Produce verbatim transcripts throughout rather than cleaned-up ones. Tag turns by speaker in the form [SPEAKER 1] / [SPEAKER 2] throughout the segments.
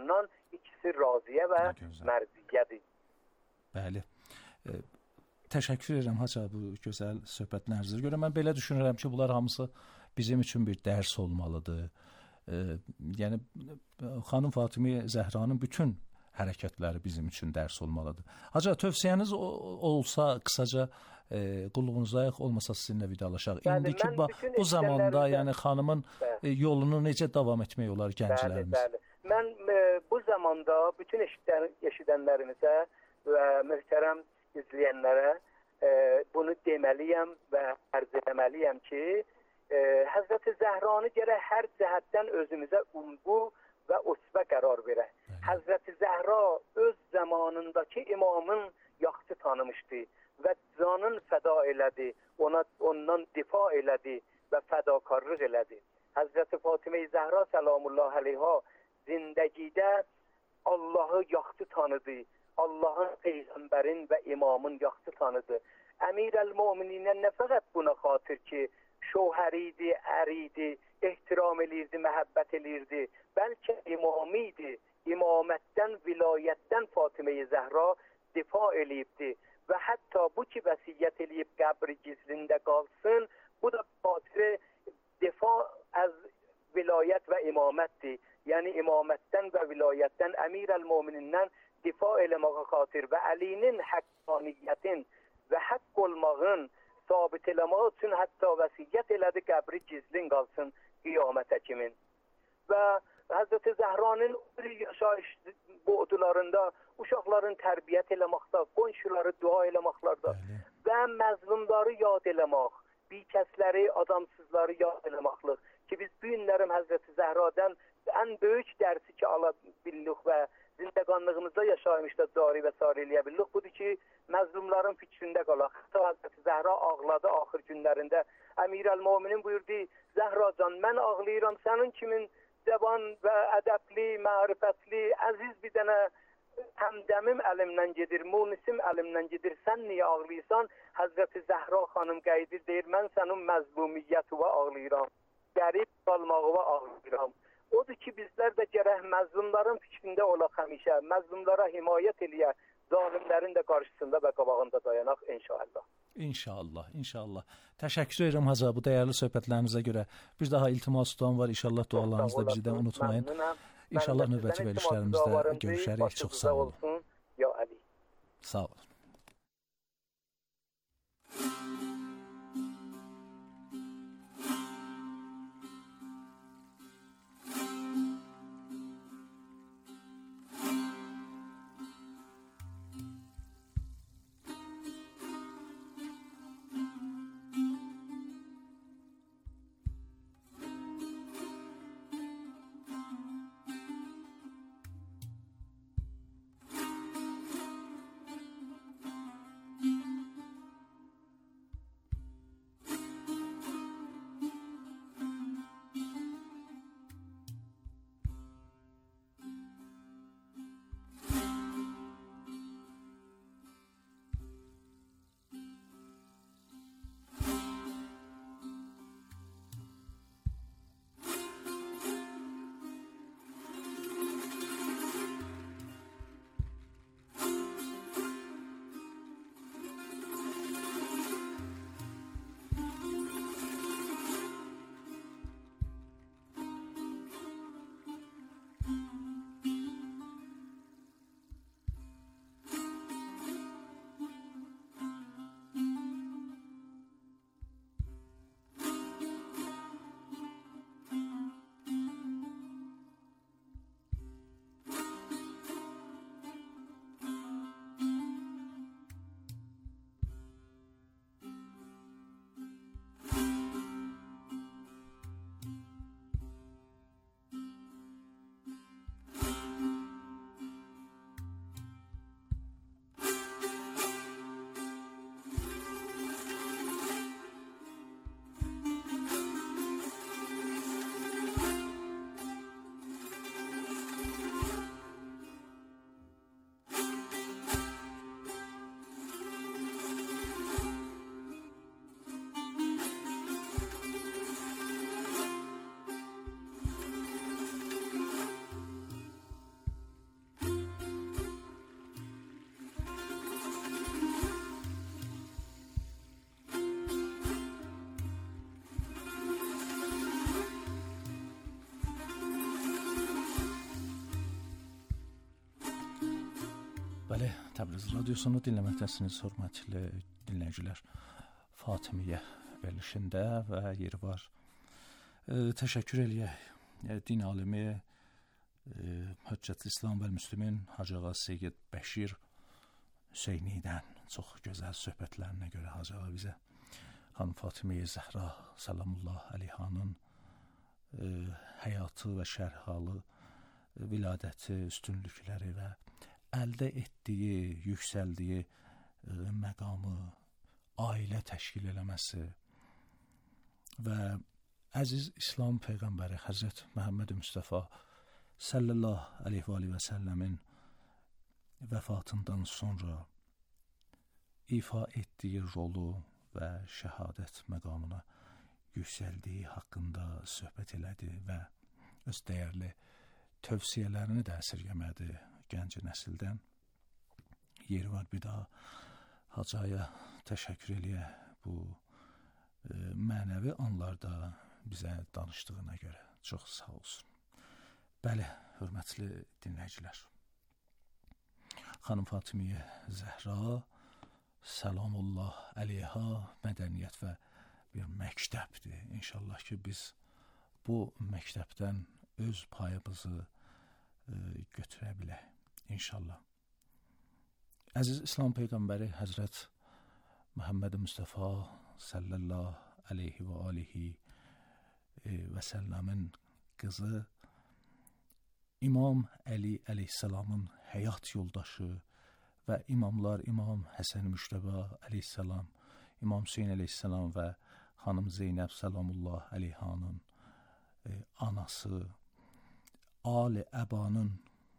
[SPEAKER 1] ondan ikisi raziyə və mərziyədir.
[SPEAKER 2] Bəli. E, təşəkkür edirəm Hacı bu gözəl söhbətlərinizə görə. Mən belə düşünürəm ki, bunlar hamısı bizim üçün bir dərs olmalıdır. E, yəni xanım Fatimi Zəhranın bütün hərəkətləri bizim üçün dərs olmalıdır. Hacı, tövsiyəniz olsa qısaca e, qulluğunuza olmasa sizinlə vidalaşaq. İndiki bu zamanda yəni xanımın e, yolunu necə davam etmək olar gənclərimiz?
[SPEAKER 1] Bəli, bəli. Mən e, bu zamanda bütün eşidən, eşidənlərimizə və möhtərəm izləyənlərə e, bunu deməliyəm və ərz etməliyəm ki, e, Həzrəti Zəhranı gərək hər cəhətdən özümüzə umbu və usvə qərar verək. Həzrəti Zəhra öz zamanındakı imamın yaxşı tanımışdı və canın fəda elədi, ona ondan difa elədi və fədakarlıq elədi. Həzrəti Fatimə Zəhra səlamullah əleyha zindəgidə Allahı yaxşı tanıdı, Allahın, peyğəmbərin və imamın yaxşı tanıdı. Əmir-əl-Mömininə nə fəqət buna xatir ki, şohəriydi, əriydi, ehtiram elirdi, məhəbbət elirdi, bəlkə imamiydi, imamətdən, vilayətdən Fatimə-i Zəhra difa eləyibdi və hətta bu ki vəsiyyət eləyib qəbri gizlində qalsın, bu da xatir difa az vilayət və imamətdir. Yəni imamətdən və vilayətdən, Əmir-əl-Möminindən difa eləməyə xatir və Əlinin həqqaniyyətin və haqq olmağın sabit eləmək üçün hətta vəsiyyət elədi qəbri gizlin qalsın qiyamətə kimin. Və Həzrəti Zəhranın yaşayış boğdularında uşaqların tərbiyyət eləməkdə, qonşuları dua eləməklərdə və məzlumları yad eləmək, bikəsləri, adamsızları yad eləməklik ki, biz bu günlərim Həzrəti Zəhradan ən böyük dərsi ki, ala bildik və zindəqanlığımızda yaşaymışda cari və sari eləyə bildik, budur ki, məzlumların fikrində qalaq. Hətta Həzrəti Zəhra ağladı axır günlərində. Əmir-əl-Möminin buyurdu, Zəhracan, mən ağlayıram, sənin kimin zəban və ədəbli, mərifətli, əziz bir dənə həmdəmim əlimdən gedir, munisim əlimdən gedir, sən niyə ağlayırsan? Həzrəti Zəhra xanım qayıdır, deyir, mən sənin məzlumiyyətuvə ağlayıram, qərib qalmağıva ağlayıram. Odur ki, bizlər də gərək məzlumların fikrində olaq həmişə, məzlumlara himayət eləyə, zalimlərin də qarşısında və qabağında dayanaq inşallah.
[SPEAKER 2] İnşallah, inşallah. Təşəkkür edirəm Hacı bu dəyərli söhbətlərinizə görə. Bir daha iltimas tutan var, inşallah dualarınızı da bizdən unutmayın. İnşallah növbəti verilişlərimizdə görüşərik. Çox sağ olun.
[SPEAKER 1] Ya Əli.
[SPEAKER 2] Sağ olun. Bəli, Təbriz radiosunu dinləməkdəsiniz, hörmətli dinləyicilər. Fatimiyyə verilişində və yeri var. E, təşəkkür eləyək. E, din alimi, e, Höccətül İslam və Müslimin Hacı Ağa Seyyid Bəşir Hüseynidən çox gözəl söhbətlərinə görə Hacı Ağa bizə xanım Fatimiyyə Zəhra Salamullah Əleyhanın e, həyatı və şərhalı, e, viladəti, üstünlükləri və əldə etdiyi, yüksəldiyi e, məqamı, ailə təşkil eləməsi və əziz İslam Peyğəmbəri Həzrət Məhəmməd Mustafa sallallahu aleyhi və səlləmin vəfatından sonra ifa etdiyi rolu və şəhadət məqamına yüksəldiyi haqqında söhbət elədi və öz dəyərli tövsiyələrini də əsirgəmədi gənc nəsildən. Yeri var bir daha Hacaya təşəkkür eləyə bu e, mənəvi anlarda bizə danışdığına görə. Çox sağ olsun. Bəli, hörmətli dinləyicilər. Xanım Fatimiyyə Zəhra Salamullah Əleyha mədəniyyət və bir məktəbdir. İnşallah ki biz bu məktəbdən öz payımızı e, götürə bilək. İnşallah. Əziz İslam Peyğəmbəri Həzrət Məhəmməd Mustafa sallallahu aleyhi və alihi və səlləmin qızı İmam Əli əleyhissalamın həyat yoldaşı və imamlar İmam Həsən Müştəbə əleyhissalam, İmam Hüseyin əleyhissalam və xanım Zeynəb Salamullah Əleyhanın e, anası, Ali Əbanın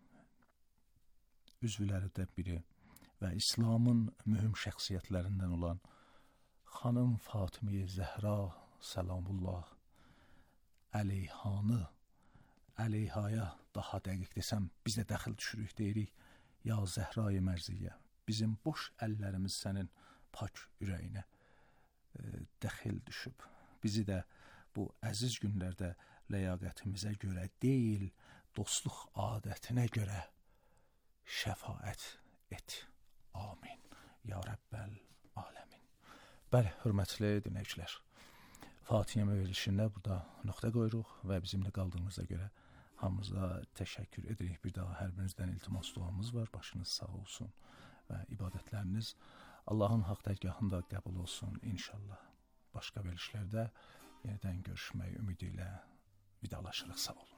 [SPEAKER 2] üzvlərindən biri və İslamın mühüm şəxsiyyətlərindən olan xanım Fatimiyyə Zəhra Salamullah Əleyhanı, Əleyhaya daha dəqiq desəm, biz də dəxil düşürük, deyirik, ya Zəhra-i Mərziyyə, bizim boş əllərimiz sənin pak ürəyinə e, dəxil düşüb. Bizi də bu əziz günlərdə ləyaqətimizə görə deyil, dostluq adətinə görə şəfaət et. Amin. Ya Rəbbəl aləmin. Bəli, hörmətli dinləyicilər. Fatihə verilişində burada nöqtə qoyuruq və bizimlə qaldığınıza görə hamımıza təşəkkür edirik. Bir daha hər birinizdən iltimas duamız var. Başınız sağ olsun və ibadətləriniz Allahın haqq dərgahında qəbul olsun inşallah. Başqa verilişlərdə yenidən görüşmək ümidi ilə vidalaşırıq. Sağ olun.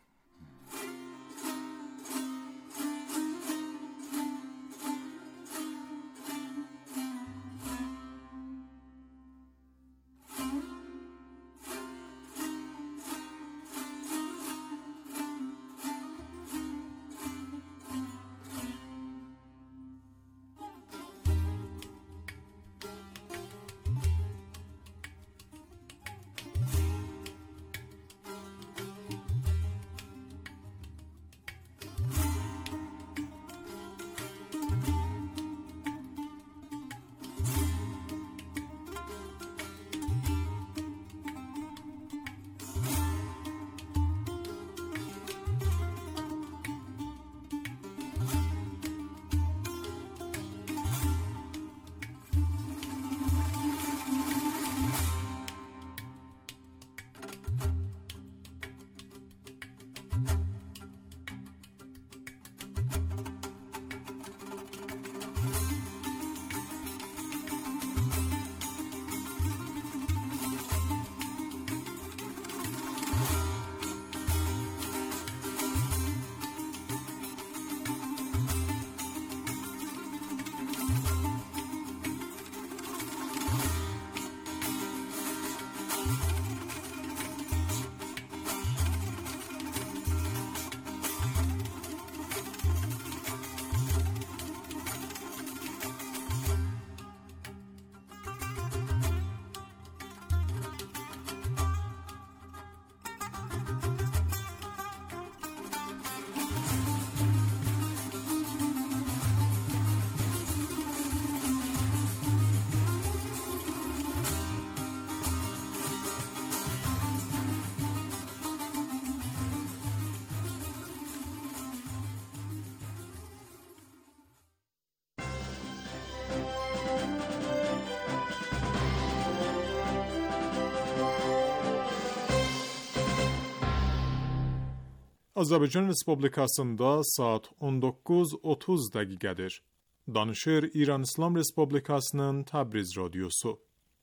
[SPEAKER 3] Azərbaycan Respublikasında saat on doqquz otuz dəqiqədir. Danışır İran İslam Respublikasının Təbriz Radyosu.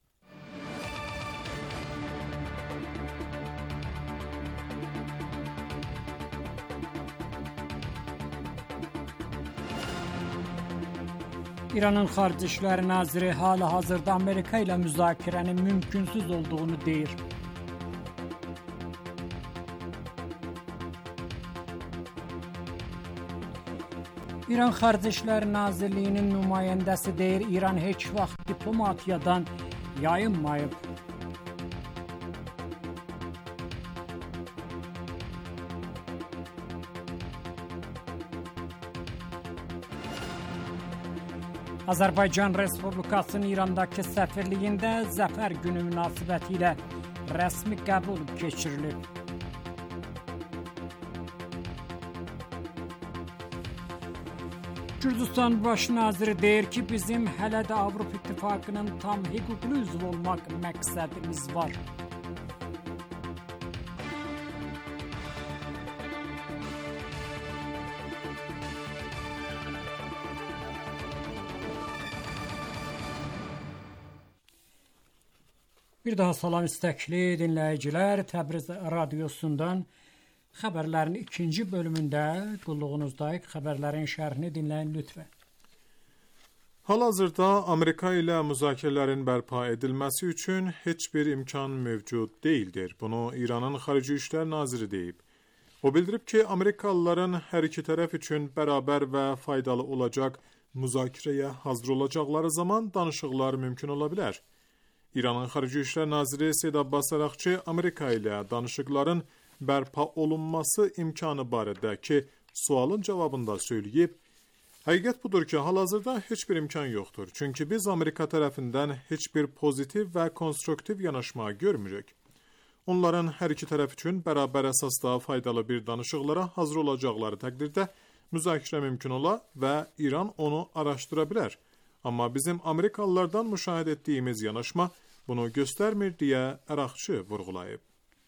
[SPEAKER 4] İranın Xarici İşlər Naziri hal-hazırda Amerika ilə müzakirənin mümkünsüz olduğunu deyir. İran Xarici İşlər Nazirliyinin nümayəndəsi deyir, İran heç vaxt diplomatiyadan yayınmayıb. Azərbaycan Respublikasının İrandakı səfirliyində Zəfər günü münasibətilə rəsmi qəbul keçirilib. Gürcüstan Baş naziri deyir ki, bizim hələ də Avropa İttifaqının tam hüquqlu üzv olmaq məqsədimiz var. Bir daha salam istəkli dinləyicilər, Təbriz Radyosundan xəbərlərin ikinci bölümündə qulluğunuzdayıq. Xəbərlərin şərhini dinləyin lütfən.
[SPEAKER 3] Hal-hazırda Amerika ilə müzakirələrin bərpa edilməsi üçün heç bir imkan mövcud deyildir. Bunu İranın Xarici İşlər Naziri deyib. O bildirib ki, Amerikalıların hər iki tərəf üçün bərabər və faydalı olacaq müzakirəyə hazır olacaqları zaman danışıqlar mümkün ola bilər. İranın Xarici İşlər Naziri Seyyid Abbas Araqçı Amerika ilə danışıqların bərpa olunması imkanı barədə ki, sualın cavabında söyləyib, həqiqət budur ki, hal-hazırda heç bir imkan yoxdur. Çünki biz Amerika tərəfindən heç bir pozitiv və konstruktiv yanaşma görmürük. Onların hər iki tərəf üçün bərabər əsasda faydalı bir danışıqlara hazır olacaqları təqdirdə müzakirə mümkün ola və İran onu araşdıra bilər. Amma bizim Amerikalılardan müşahidə etdiyimiz yanaşma bunu göstərmir deyə Araqçı vurğulayıb.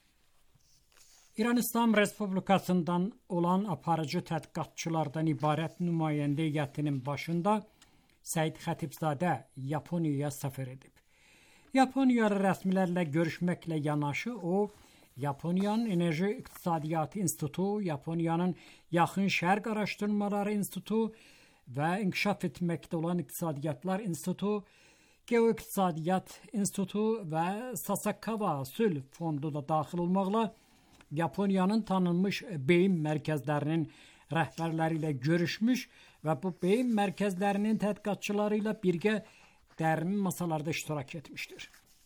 [SPEAKER 4] İran İslam Respublikasından olan aparıcı tədqiqatçılardan ibarət nümayəndə heyətinin başında Səid Xətibzadə Yaponiyaya səfər edib. Yaponiyalı rəsmilərlə görüşməklə yanaşı o, Yaponiyanın Enerji İqtisadiyyatı İnstitutu, Yaponiyanın Yaxın Şərq Araşdırmaları İnstitutu və İnkişaf etməkdə olan İqtisadiyyatlar İnstitutu, Geoiqtisadiyyat İnstitutu və Sasakawa Sülh Fondu da daxil olmaqla Yaponiyanın tanınmış beyin mərkəzlərinin rəhbərləri ilə görüşmüş və bu beyin mərkəzlərinin tədqiqatçıları ilə birgə dərin masalarda iştirak etmişdir.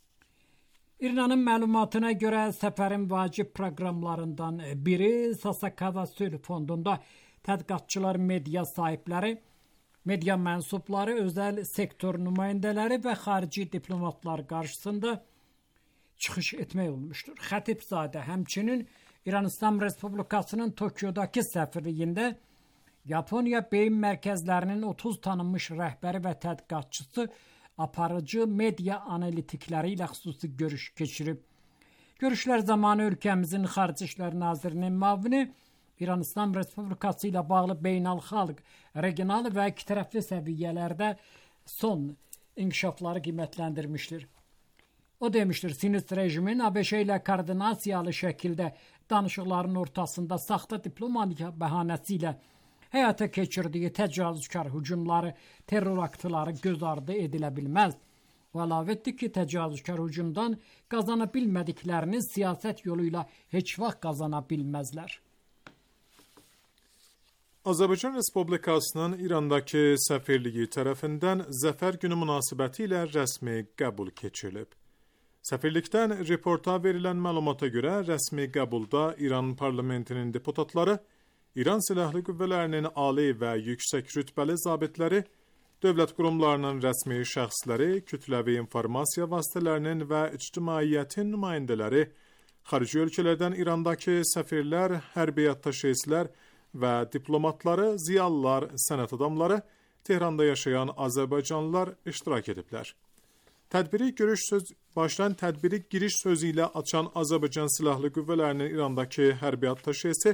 [SPEAKER 4] İranın məlumatına görə səfərin vacib proqramlarından biri Sasakawa Sülh Fondunda tədqiqatçılar, media sahibləri, media mənsubları, özəl sektor nümayəndələri və xarici diplomatlar qarşısında çıxış etmək olmuşdur. Xətibzadə həmçinin İran İslam Respublikasının Tokyodakı səfirliyində Yaponiya beyin mərkəzlərinin otuz tanınmış rəhbəri və tədqiqatçısı aparıcı media analitikləri ilə xüsusi görüş keçirib. Görüşlər zamanı ölkəmizin Xarici İşlər Nazirinin müavini İran İslam Respublikası ilə bağlı beynəlxalq, regional və ikitərəfli səviyyələrdə son inkişafları qiymətləndirmişdir. O demişdir, Sinist rejimin ABŞ ilə koordinasiyalı şəkildə danışıqların ortasında saxta diplomatiya bəhanəsi ilə həyata keçirdiyi təcavüzkar hücumları, terror aktları göz ardı edilə bilməz. Və əlavə etdi ki, təcavüzkar hücumdan qazana bilmədiklərini siyasət yolu ilə heç vaxt qazana bilməzlər.
[SPEAKER 3] Azərbaycan Respublikasının İrandakı səfirliyi tərəfindən Zəfər günü münasibəti ilə rəsmi qəbul keçirilib. Səfirlikdən reporta verilən məlumata görə rəsmi qəbulda İran parlamentinin deputatları, İran Silahlı Qüvvələrinin ali və yüksək rütbəli zabitləri, dövlət qurumlarının rəsmi şəxsləri, kütləvi informasiya vasitələrinin və ictimaiyyətin nümayəndələri, xarici ölkələrdən İrandakı səfirlər, hərbi attaşeyslər və diplomatları, ziyalılar, sənət adamları, Tehranda yaşayan Azərbaycanlılar iştirak ediblər. Tədbiri görüş söz başdan tədbiri giriş sözü ilə açan Azərbaycan Silahlı Qüvvələrinin İrandakı hərbi attaşesi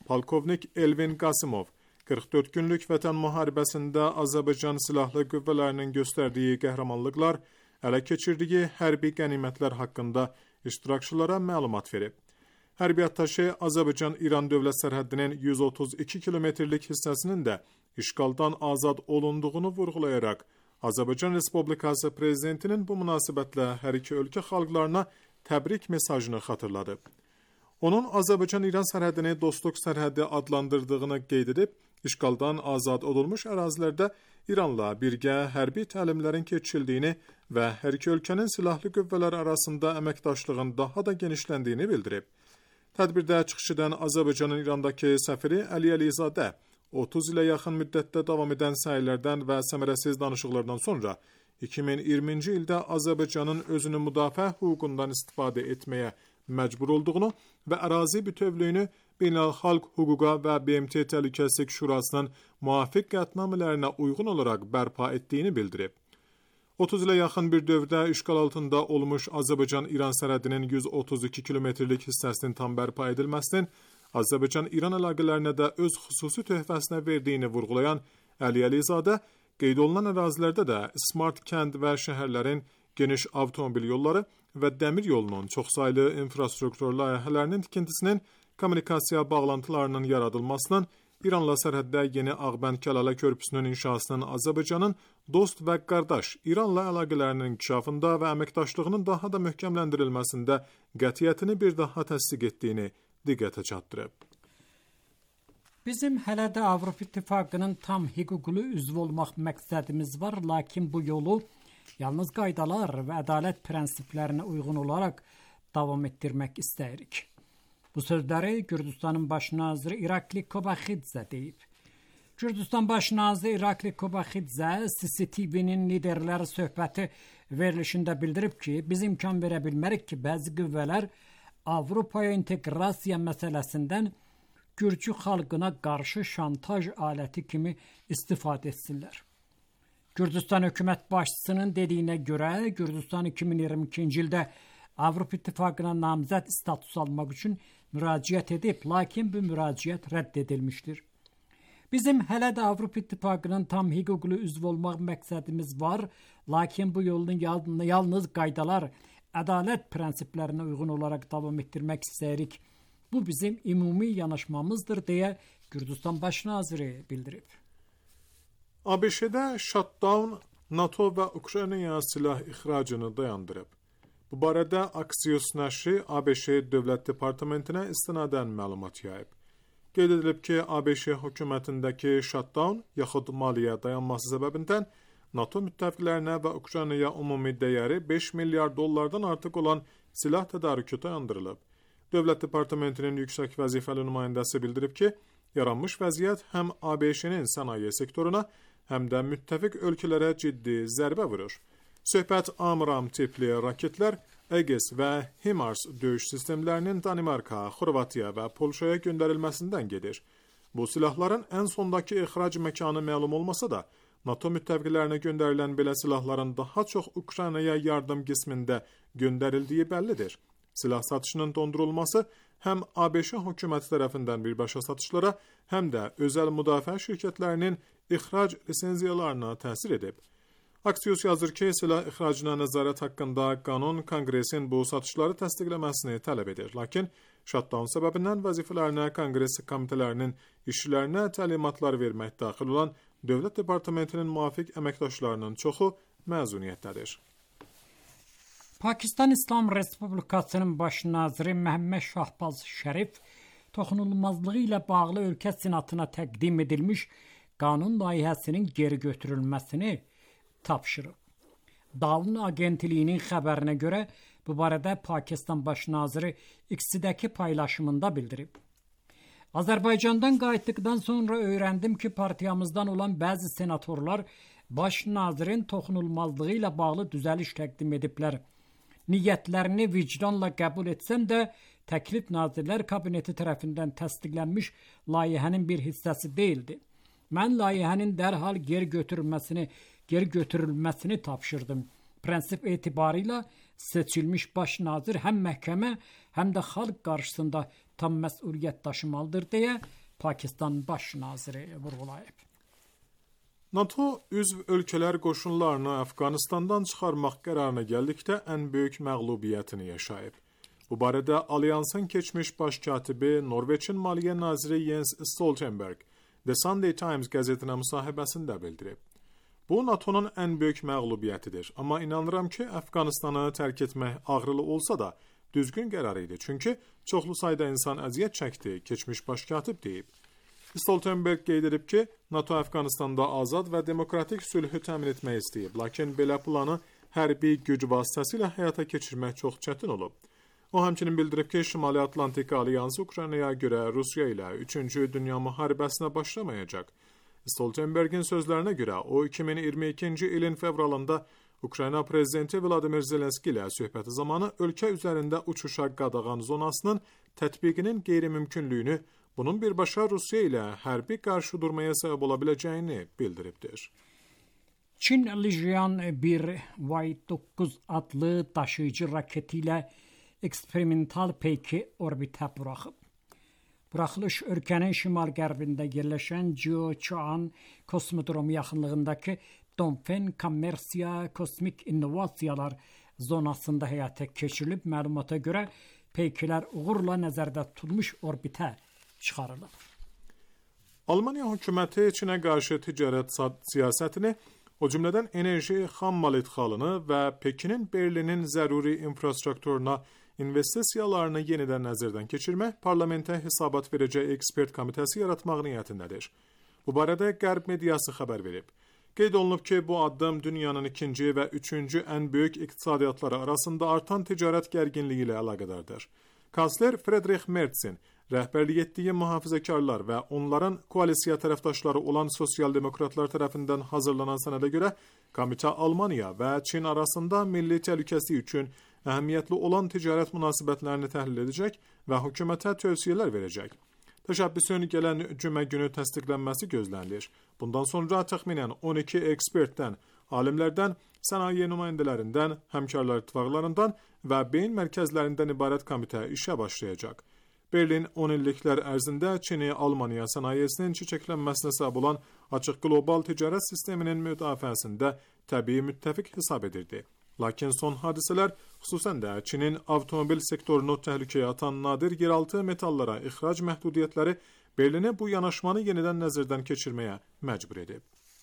[SPEAKER 3] Polkovnik Elvin Qasimov qırx dörd günlük vətən müharibəsində Azərbaycan silahlı qüvvələrinin göstərdiyi qəhrəmanlıqlar, ələ keçirdiyi hərbi qənimətlər haqqında iştirakçılara məlumat verib. Hərbi attaşe Azərbaycan-İran dövlət sərhəddinin yüz otuz iki kilometrlik hissəsinin də işğaldan azad olunduğunu vurğulayaraq, Azərbaycan Respublikası Prezidentinin bu münasibətlə hər iki ölkə xalqlarına təbrik mesajını xatırladı. Onun Azərbaycan-İran sərhədini dostluq sərhədi adlandırdığını qeyd edib, işğaldan azad olunmuş ərazilərdə İranla birgə hərbi təlimlərin keçildiyini və hər iki ölkənin silahlı qüvvələr arasında əməkdaşlığın daha da genişləndiyini bildirib. Tədbirdə çıxış edən Azərbaycanın İrandakı səfiri Əli Əlizadə otuz ilə yaxın müddətdə davam edən səylərdən və səmərəsiz danışıqlardan sonra iki min iyirminci ildə Azərbaycanın özünü müdafiə hüququndan istifadə etməyə məcbur olduğunu və ərazi bütövlüyünü beynəlxalq hüquqa və B M T Təhlükəsizlik Şurasının müvafiq qətnamələrinə uyğun olaraq bərpa etdiyini bildirib. otuz ilə yaxın bir dövrdə işğal altında olmuş Azərbaycan-İran sərhədinin yüz otuz iki kilometrlik hissəsinin tam bərpa edilməsinin Azərbaycan-İran əlaqələrinə də öz xüsusi töhfəsinə verdiyini vurğulayan Əli Əlizadə, qeyd olunan ərazilərdə də smart kənd və şəhərlərin geniş avtomobil yolları və dəmir yolunun çoxsaylı infrastruktur layihələrinin tikintisinin, kommunikasiya bağlantılarının yaradılmasının, İranla sərhəddə yeni Ağbənd-Kəlala körpüsünün inşasının Azərbaycanın dost və qardaş İranla əlaqələrinin inkişafında və əməkdaşlığının daha da möhkəmləndirilməsində qətiyyətini bir daha təsdiq etdiyini diqqətə çatdırıb.
[SPEAKER 4] Bizim hələ də Avropa İttifaqının tam hüquqlu üzv olmaq məqsədimiz var, lakin bu yolu yalnız qaydalar və ədalət prinsiplərinə uyğun olaraq davam etdirmək istəyirik. Bu sözləri Gürcüstanın baş naziri İrakli Kobaxidzə deyib. Gürcüstan baş naziri İrakli Kobaxidzə C C T V-nin liderləri söhbəti verilişində bildirib ki, biz imkan verə bilmərik ki, bəzi qüvvələr Avropaya inteqrasiya məsələsindən Gürcü xalqına qarşı şantaj aləti kimi istifadə etsinlər. Gürcüstan hökumət başçısının dediyinə görə, Gürcüstan iki min iyirmi ikinci ildə Avropa İttifaqına namizəd status almaq üçün müraciət edib, lakin bu müraciət rədd edilmişdir. Bizim hələ də Avropa İttifaqının tam hüquqlu üzv olmaq məqsədimiz var, lakin bu yolun yalnız qaydalar, ədalət prinsiplərinə uyğun olaraq davam etdirmək istəyirik. Bu bizim ümumi yanaşmamızdır, deyə Gürcüstan baş naziri bildirib.
[SPEAKER 3] A B Ş-də shutdown NATO və Ukraynaya silah ixracını dayandırıb. Bu barədə Axios nəşri A B Ş Dövlət Departamentinə istinadən məlumat yayıb. Qeyd edilib ki, A B Ş hökumətindəki shutdown yaxud maliyyə dayanması səbəbindən NATO müttəfiqlərinə və Ukraynaya ümumi dəyəri beş milyar dollardan artıq olan silah tədarükü dayandırılıb. Dövlət Departamentinin yüksək vəzifəli nümayəndəsi bildirib ki, yaranmış vəziyyət həm A B Ş-nin sənaye sektoruna, həm də müttəfiq ölkələrə ciddi zərbə vurur. Söhbət Amram tipli raketlər, Aegis və HIMARS döyüş sistemlərinin Danimarka, Xorvatiya və Polşaya göndərilməsindən gedir. Bu silahların ən sondakı ixrac məkanı məlum olmasa da, NATO müttəfiqlərinə göndərilən belə silahların daha çox Ukraynaya yardım qismində göndərildiyi bəllidir. Silah satışının dondurulması həm A B Ş hökuməti tərəfindən birbaşa satışlara, həm də özəl müdafiə şirkətlərinin ixrac lisenziyalarına təsir edib. Axios yazır ki, silah ixracına nəzarət haqqında qanun Konqresin bu satışları təsdiqləməsini tələb edir. Lakin shutdown səbəbindən vəzifələrinə Konqres komitələrinin işçilərinə təlimatlar vermək daxil olan Dövlət Departamentinin müvafiq əməkdaşlarının çoxu məzuniyyətdədir.
[SPEAKER 4] Pakistan İslam Respublikasının baş naziri Məhəmməd Şahbaz Şərif toxunulmazlığı ilə bağlı ölkə senatına təqdim edilmiş qanun layihəsinin geri götürülməsini tapşırıb. Dawn agentliyinin xəbərinə görə bu barədə Pakistan baş naziri X-dəki paylaşımında bildirib. Azərbaycandan qayıtdıqdan sonra öyrəndim ki, partiyamızdan olan bəzi senatorlar baş nazirin toxunulmazlığı ilə bağlı düzəliş təqdim ediblər. Niyyətlərini vicdanla qəbul etsəm də, təklif Nazirlər Kabineti tərəfindən təsdiqlənmiş layihənin bir hissəsi deyildi. Mən layihənin dərhal geri götürülməsini, geri götürülməsini tapşırdım. Prensip etibarıyla seçilmiş baş nazir həm məhkəmə, həm də xalq qarşısında tam məsuliyyət daşımalıdır deyə Pakistan baş naziri vurğulayıb.
[SPEAKER 3] NATO üzv ölkələr qoşunlarını Əfqanistandan çıxarmaq qərarına gəldikdə ən böyük məğlubiyyətini yaşayıb. Bu barədə Alyansın keçmiş baş katibi Norveçin Maliyyə naziri Jens Stoltenberg The Sunday Times qəzetinə müsahibəsində bildirib. Bu NATO'nun ən böyük məğlubiyyətidir, amma inanıram ki, Əfqanistanı tərk etmək ağrılı olsa da düzgün qərar idi, çünki çoxlu sayda insan əziyyət çəkdi, keçmiş baş katib deyib. Stoltenberg qeyd edib ki, NATO Əfqanistanda azad və demokratik sülhü təmin etmək istəyib, lakin belə planı hərbi güc vasitəsilə həyata keçirmək çox çətin olub. O həmçinin bildirib ki, Şimali Atlantik Alyansı Ukraynaya görə Rusiya ilə üçüncü Dünya müharibəsinə başlamayacaq. Stoltenbergin sözlərinə görə o iki min iyirmi ikinci ilin fevralında Ukrayna prezidenti Vladimir Zelenski ilə söhbəti zamanı ölkə üzərində uçuşa qadağan zonasının tətbiqinin qeyri-mümkünlüyünü, bunun birbaşa Rusiya ilə hərbi qarşı durmaya səbəb ola biləcəyini bildiribdir.
[SPEAKER 4] Çin Lijian bir Y doqquz adlı daşıyıcı raketi ilə eksperimental peyki orbitə buraxıb. Buraxılış ölkənin şimal-qərbində yerləşən Jiuquan kosmodromu yaxınlığındakı Dongfeng Kommersiya Kosmik İnnovasiyalar zonasında həyata keçirilib. Məlumata görə peykilər uğurla nəzərdə tutulmuş orbitə çıxarılıb.
[SPEAKER 3] Almaniya hökuməti Çinə qarşı ticarət siyasətini, o cümlədən enerji xam mal idxalını və Pekinin Berlinin zəruri infrastrukturuna investisiyalarını yenidən nəzərdən keçirmək, parlamentə hesabat verəcək ekspert komitəsi yaratmaq niyyətindədir. Bu barədə Qərb mediası xəbər verib. Qeyd olunub ki, bu addım dünyanın ikinci və üçüncü ən böyük iqtisadiyyatları arasında artan ticarət gərginliyi ilə əlaqədardır. Kansler Friedrich Merzin rəhbərlik etdiyi mühafizəkarlar və onların koalisiya tərəfdaşları olan sosial demokratlar tərəfindən hazırlanan sənədə görə komitə Almaniya və Çin arasında milli təhlükəsizlik üçün əhəmiyyətli olan ticarət münasibətlərini təhlil edəcək və hökumətə tövsiyələr verəcək. Təşəbbüsün gələn cümə günü təsdiqlənməsi gözlənilir. Bundan sonra təxminən on iki ekspertdən, alimlərdən, sənaye nümayəndələrindən, həmkarlar ittifaqlarından və beyin mərkəzlərindən ibarət komitə işə başlayacaq. Berlin on illiklər ərzində Çini Almaniya sənayesinin çiçəklənməsinə səbəb olan açıq qlobal ticarət sisteminin müdafiəsində təbii müttəfiq hesab edirdi. Lakin son hadisələr, xüsusən də Çinin avtomobil sektorunu təhlükəyə atan nadir yeraltı metallara ixrac məhdudiyyətləri Berlini bu yanaşmanı yenidən nəzərdən keçirməyə məcbur edib.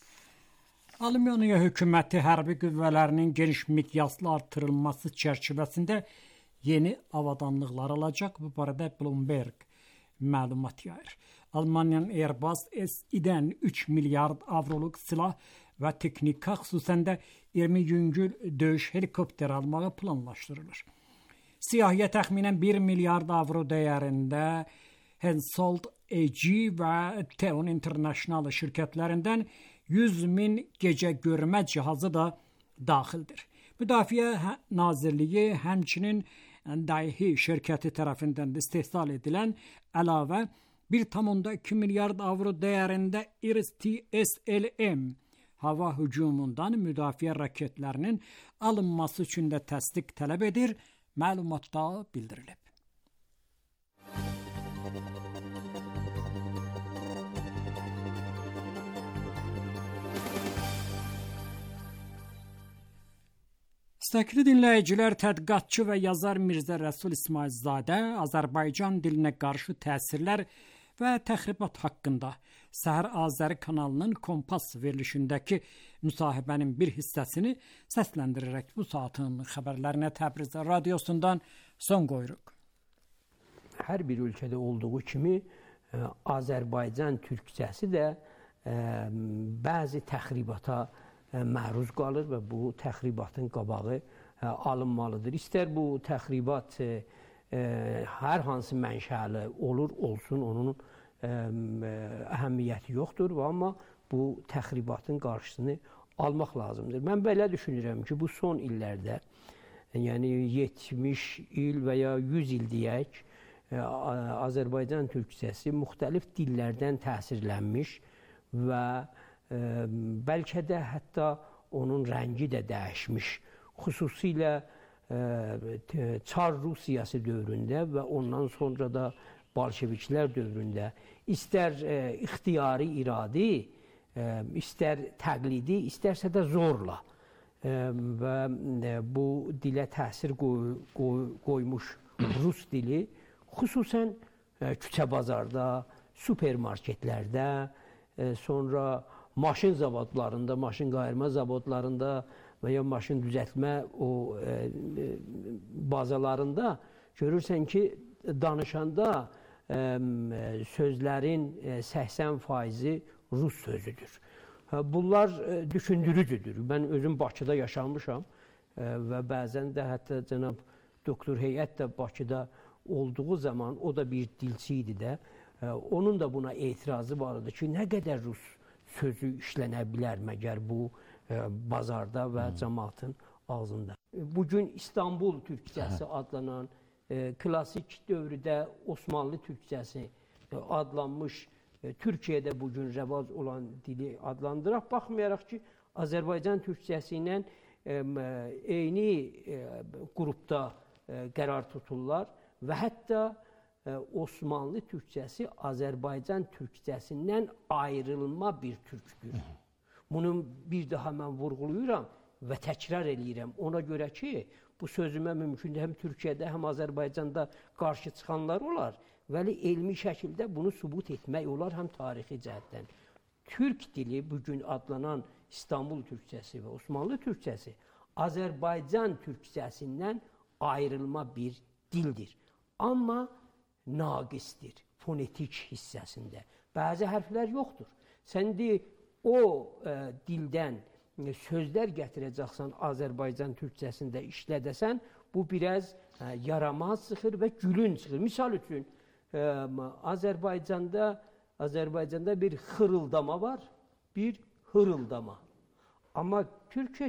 [SPEAKER 4] Almaniya hökuməti hərbi qüvvələrinin geniş miqyaslı artırılması çərçivəsində yeni avadanlıqlar alacaq. Bu barədə Bloomberg məlumat yayır. Almaniyanın Airbus S-dən üç milyard avroluq silah və texnika, xüsusən də iyirmi yüngül döyüş helikopteri almağı planlaşdırılır. Siyahıya təxminən bir milyard avro dəyərində Hensoldt A G və Theon International şirkətlərindən yüz min gecə görmə cihazı da daxildir. Müdafiə Nazirliyi həmçinin Daihi şirkəti tərəfindən istehsal edilən əlavə bir tam iki milyard avro dəyərində Iris T S L M hava hücumundan müdafiə raketlərinin alınması üçün də təsdiq tələb edir, məlumatda bildirilib. Sevgili dinləyicilər, tədqiqatçı və yazar Mirzə Rəsul İsmailzadə Azərbaycan dilinə qarşı təsirlər və təxribat haqqında Səhər Azəri kanalının Kompas verilişindəki müsahibənin bir hissəsini səsləndirərək bu saatın xəbərlərinə Təbriz radiosundan son qoyuruq.
[SPEAKER 5] Hər bir ölkədə olduğu kimi Azərbaycan türkcəsi də bəzi təxribata məruz qalır və bu təxribatın qabağı alınmalıdır. İstər bu təxribat hər hansı mənşəli olur, olsun, onun əhəmiyyəti yoxdur, amma bu təxribatın qarşısını almaq lazımdır. Mən belə düşünürəm ki, bu son illərdə, yəni yetmiş il və ya yüz il deyək, Azərbaycan türkcəsi müxtəlif dillərdən təsirlənmiş və bəlkə də hətta onun rəngi də dəyişmiş. Xüsusilə Çar Rusiyası dövründə və ondan sonra da Bolşeviklər dövründə, istər e, ixtiyari iradi, e, istər təqlidi, istərsə də zorla e, və e, bu dilə təsir qoy, qoy, qoymuş rus dili xüsusən e, küçə bazarda, supermarketlərdə, e, sonra maşın zavodlarında, maşın qayırma zavodlarında və ya maşın düzəltmə o e, e, bazalarında görürsən ki, danışanda e, sözlərin e, səksən faizi rus sözüdür. Bunlar e, düşündürücüdür. Mən özüm Bakıda yaşamışam e, və bəzən də hətta cənab doktor heyət də Bakıda olduğu zaman, o da bir dilçi idi də, e, onun da buna etirazı var idi ki, nə qədər rus sözü işlənə bilər məgər bu e, bazarda və hmm. cəmaatın ağzında. Bugün İstanbul türkçəsi adlanan, e, klasik dövrdə Osmanlı türkçəsi e, adlanmış, e, Türkiyədə bugün rəvac olan dili adlandıraq. Baxmayaraq ki, Azərbaycan türkçəsi ilə e, eyni e, qrupda e, qərar tuturlar və hətta e, Osmanlı türkçəsi Azərbaycan türkçəsindən ayrılma bir türkdür. Bunu bir daha mən vurğulayıram və təkrar eləyirəm. Ona görə ki, bu sözümə mümkündür həm Türkiyədə, həm Azərbaycanda qarşı çıxanlar olar, vəli elmi şəkildə bunu sübut etmək olar, həm tarixi cəhətdən. Türk dili bugün adlanan İstanbul türkçəsi və Osmanlı türkçəsi Azərbaycan türkçəsindən ayrılma bir dildir. Amma naqisdir, fonetik hissəsində. Bəzi hərflər yoxdur. Sən de, o e, dildən sözlər gətirəcəksən Azərbaycan türkçəsində işlədəsən, bu biraz ə, yaramaz çıxır və gülün çıxır. Misal üçün, ə, Azərbaycanda, Azərbaycanda bir xırıldama var, bir hırıldama. Amma Türkiyə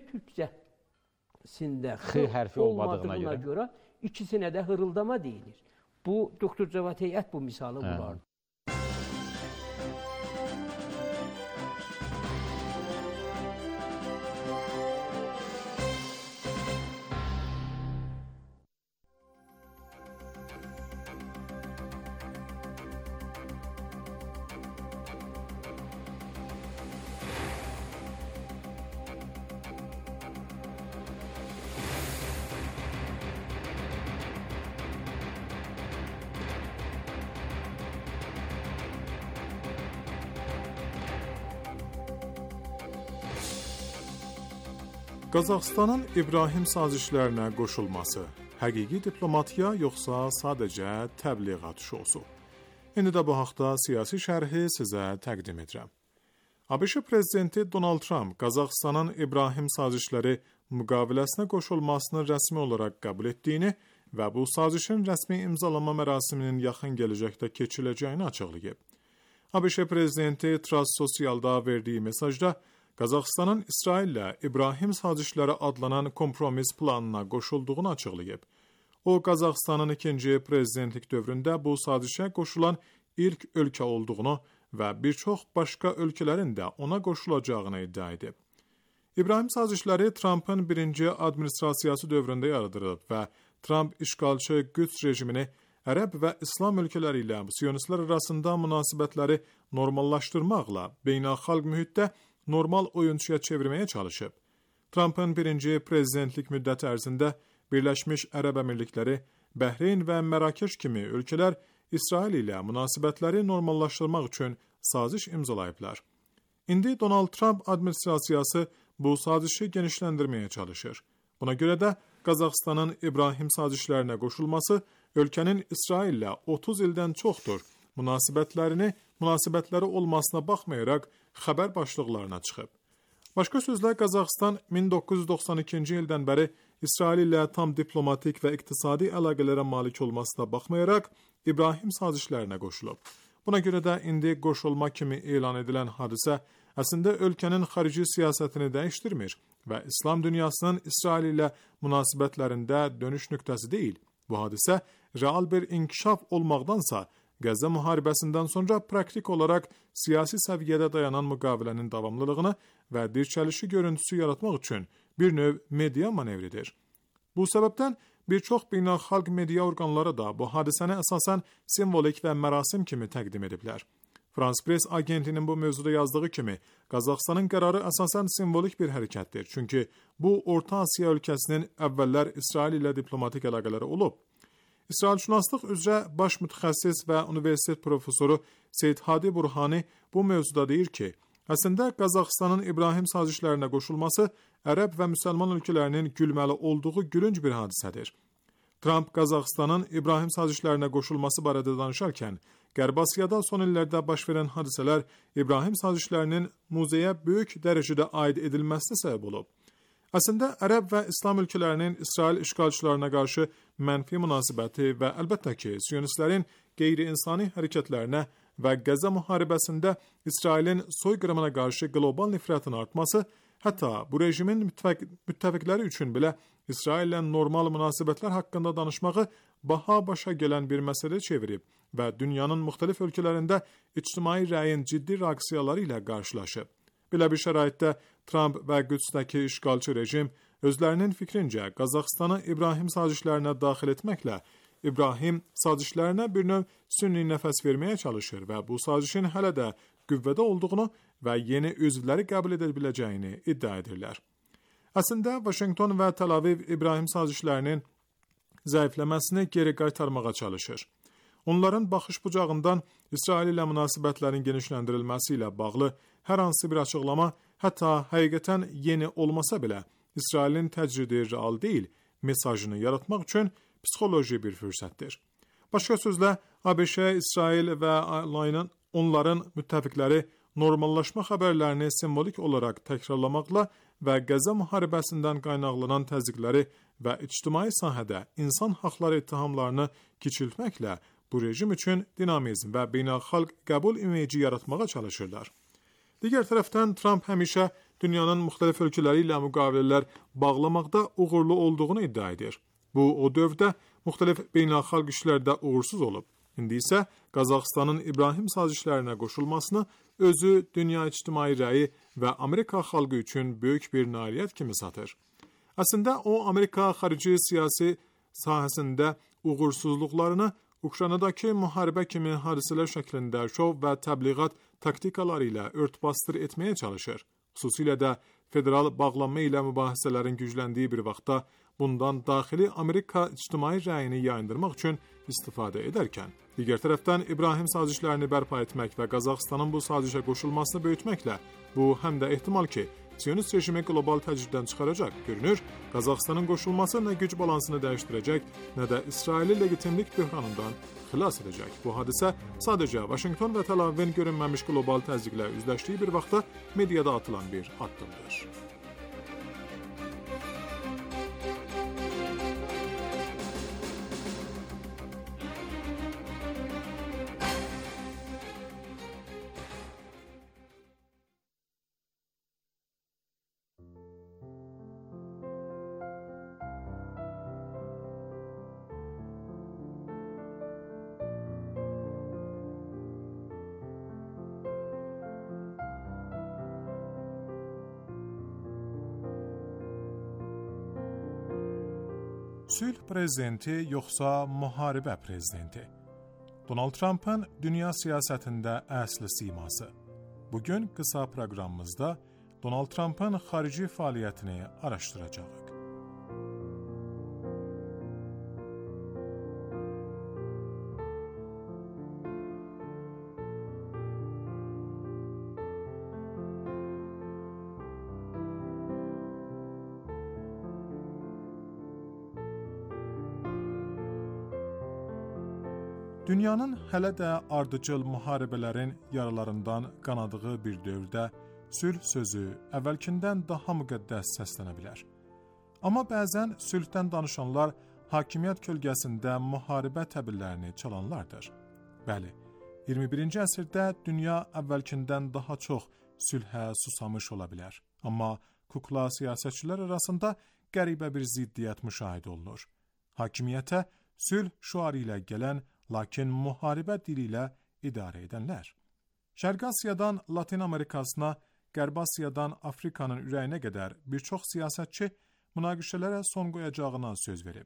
[SPEAKER 5] türkçəsində x hərfi olmadığına görə, görə ikisinə də hırıldama deyilir. Bu, doktor Cavad Heyət bu misalı bulardı.
[SPEAKER 3] Qazaxıstanın İbrahim sazişlərinə qoşulması həqiqi diplomatiya yoxsa sadəcə təbliğat şousu? İndi də bu haqda siyasi şərhi sizə təqdim edirəm. ABŞ prezidenti Donald Trump Qazaxıstanın İbrahim sazişləri müqaviləsinə qoşulmasını rəsmi olaraq qəbul etdiyini və bu sazişin rəsmi imzalama mərasiminin yaxın gələcəkdə keçiriləcəyini açıqlayıb. ABŞ prezidenti Truth Social'da verdiyi mesajda Qazaxıstanın İsraillə İbrahim sazişləri adlanan kompromis planına qoşulduğunu açıqlayıb. O, Qazaxıstanın ikinci prezidentlik dövründə bu sazişə qoşulan ilk ölkə olduğunu və bir çox başqa ölkələrin də ona qoşulacağını iddia edib. İbrahim sazişləri Trump'ın birinci administrasiyası dövründə yaradılıb və Trump işğalçı Qüds rejimini Ərəb və İslam ölkələri ilə siyonistlər arasında münasibətləri normallaşdırmaqla beynəlxalq mühitdə normal oyunçuya çevirməyə çalışıb. Trump'ın birinci prezidentlik müddəti ərzində Birləşmiş Ərəb Əmirlikləri, Bəhreyn və Mərakeş kimi ölkələr İsrail ilə münasibətləri normallaşdırmaq üçün saziş imzalayıblar. İndi Donald Trump administrasiyası bu sazişi genişləndirməyə çalışır. Buna görə də Qazaxıstanın İbrahim sazişlərinə qoşulması ölkənin İsrail ilə otuz ildən çoxdur münasibətlərini, münasibətləri olmasına baxmayaraq xəbər başlıqlarına çıxıb. Başqa sözlə, Qazaxıstan min doqquz yüz doxsan ikinci ildən bəri İsrail ilə tam diplomatik və iqtisadi əlaqələrə malik olmasına baxmayaraq İbrahim sazişlərinə qoşulub. Buna görə də indi qoşulma kimi elan edilən hadisə əslində ölkənin xarici siyasətini dəyişdirmir və İslam dünyasının İsrail ilə münasibətlərində dönüş nöqtəsi deyil. Bu hadisə real bir inkişaf olmaqdansa, Qəzza müharibəsindən sonra praktik olaraq siyasi səviyyədə dayanan müqavilənin davamlılığını və dirçəlişi görüntüsü yaratmaq üçün bir növ media manevridir. Bu səbəbdən Bir çox beynəlxalq media orqanları da bu hadisəni əsasən simvolik və mərasim kimi təqdim ediblər. France Press agentinin bu mövzuda yazdığı kimi, Qazaxıstanın qərarı əsasən simvolik bir hərəkətdir. Çünki bu, Orta Asiya ölkəsinin əvvəllər İsrail ilə diplomatik əlaqələri olub. İsrailşünaslıq üzrə baş mütəxəssis və universitet professoru Seyid Hadi Burhani bu mövzuda deyir ki, əslində Qazaxıstanın İbrahim sazişlərinə qoşulması Ərəb və müsəlman ölkələrinin gülməli olduğu gülünc bir hadisədir. Trump Qazaxıstanın İbrahim sazişlərinə qoşulması barədə danışarkən, Qərb Asiyada son illərdə baş verən hadisələr İbrahim sazişlərinin muzeyə böyük dərəcədə aid edilməsinə səbəb olub. Əslində, Ərəb və İslam ölkələrinin İsrail işğalçılarına qarşı mənfi münasibəti və əlbəttə ki, siyonistlərin qeyri-insani hərəkətlərinə və Qəzza müharibəsində İsrailin soyqırımına qarşı qlobal nifrətin artması, hətta bu rejimin müttəfiqləri üçün belə İsraillə normal münasibətlər haqqında danışmağı baha başa gələn bir məsələ çevirib və dünyanın müxtəlif ölkələrində ictimai rəyin ciddi reaksiyaları ilə qarşılaşıb. Belə bir şəraitdə Trump və Qüdsdəki işğalçı rejim özlərinin fikrincə Qazaxıstanı İbrahim sazişlərinə daxil etməklə İbrahim sazişlərinə bir növ sünni nəfəs verməyə çalışır və bu sazişin hələ də qüvvədə olduğunu və yeni üzvləri qəbul edə biləcəyini iddia edirlər. Əslində, Vaşinqton və Tel-Aviv İbrahim sazişlərinin zəifləməsini geri qaytarmağa çalışır. Onların baxış bucağından İsrail ilə münasibətlərin genişləndirilməsi ilə bağlı hər hansı bir açıqlama, hətta həqiqətən yeni olmasa belə, İsrailin təcridi real deyil, mesajını yaratmaq üçün psixoloji bir fürsətdir. Başqa sözlə, ABŞ, İsrail və onların müttəfiqləri normallaşma xəbərlərini simvolik olaraq təkrarlamaqla və Qəzza müharibəsindən qaynaqlanan təzyiqləri və ictimai sahədə insan haqları ittihamlarını kiçiltməklə bu rejim üçün dinamizm və beynəlxalq qəbul imeci yaratmağa çalışırlar. Digər tərəfdən Trump həmişə dünyanın müxtəlif ölkələri ilə müqavilələr bağlamaqda uğurlu olduğunu iddia edir. Bu, o dövrdə müxtəlif beynəlxalq işlərdə uğursuz olub. İndi isə Qazaxıstanın İbrahim sazişlərinə qoşulmasını özü dünya ictimai rəyi və Amerika xalqı üçün böyük bir nailiyyət kimi satır. Əslində, o, Amerika xarici siyasi sahəsində uğursuzluqlarını Ukraynadakı müharibə kimi hadisələr şəklində şov və təbliğat taktikaları ilə örtbasdır etməyə çalışır. Xüsusilə də federal bağlanma ilə mübahisələrin gücləndiyi bir vaxtda bundan daxili Amerika ictimai rəyini yayındırmaq üçün istifadə edərkən, digər tərəfdən İbrahim sazişlərini bərpa etmək və Qazaxıstanın bu sazişə qoşulmasını böyütməklə bu həm də ehtimal ki, Siyonist rejimi qlobal təcriddən çıxaracaq. Görünür, Qazaxıstanın qoşulması nə güc balansını dəyişdirəcək, nə də İsraili legitimlik böhranından xilas edəcək. Bu hadisə sadəcə Vaşinqton və Tel-Avivin görünməmiş qlobal təzyiqlə üzləşdiyi bir vaxtda mediada atılan bir addımdır. Sülh prezidenti yoxsa müharibə prezidenti? Donald Trump'ın dünya siyasətində əsli siması. Bugün qısa proqramımızda Donald Trump'ın xarici fəaliyyətini araşdıracağıq. Dünyanın hələ də ardıcıl müharibələrin yaralarından qanadığı bir dövrdə sülh sözü əvvəlkindən daha müqəddəs səslənə bilər. Amma bəzən sülhdən danışanlar hakimiyyət kölgəsində müharibə təbillərini çalanlardır. Bəli, iyirmi birinci əsrdə dünya əvvəlkindən daha çox sülhə susamış ola bilər. Amma kukla siyasətçilər arasında qəribə bir ziddiyyət müşahidə olunur. Hakimiyyətə sülh şüarı ilə gələn, lakin müharibə dili ilə idarə edənlər. Şərqi Asiyadan Latin Amerikasına, Qərbi Asiyadan Afrikanın ürəyinə qədər bir çox siyasətçi münaqişələrə son qoyacağına söz verib.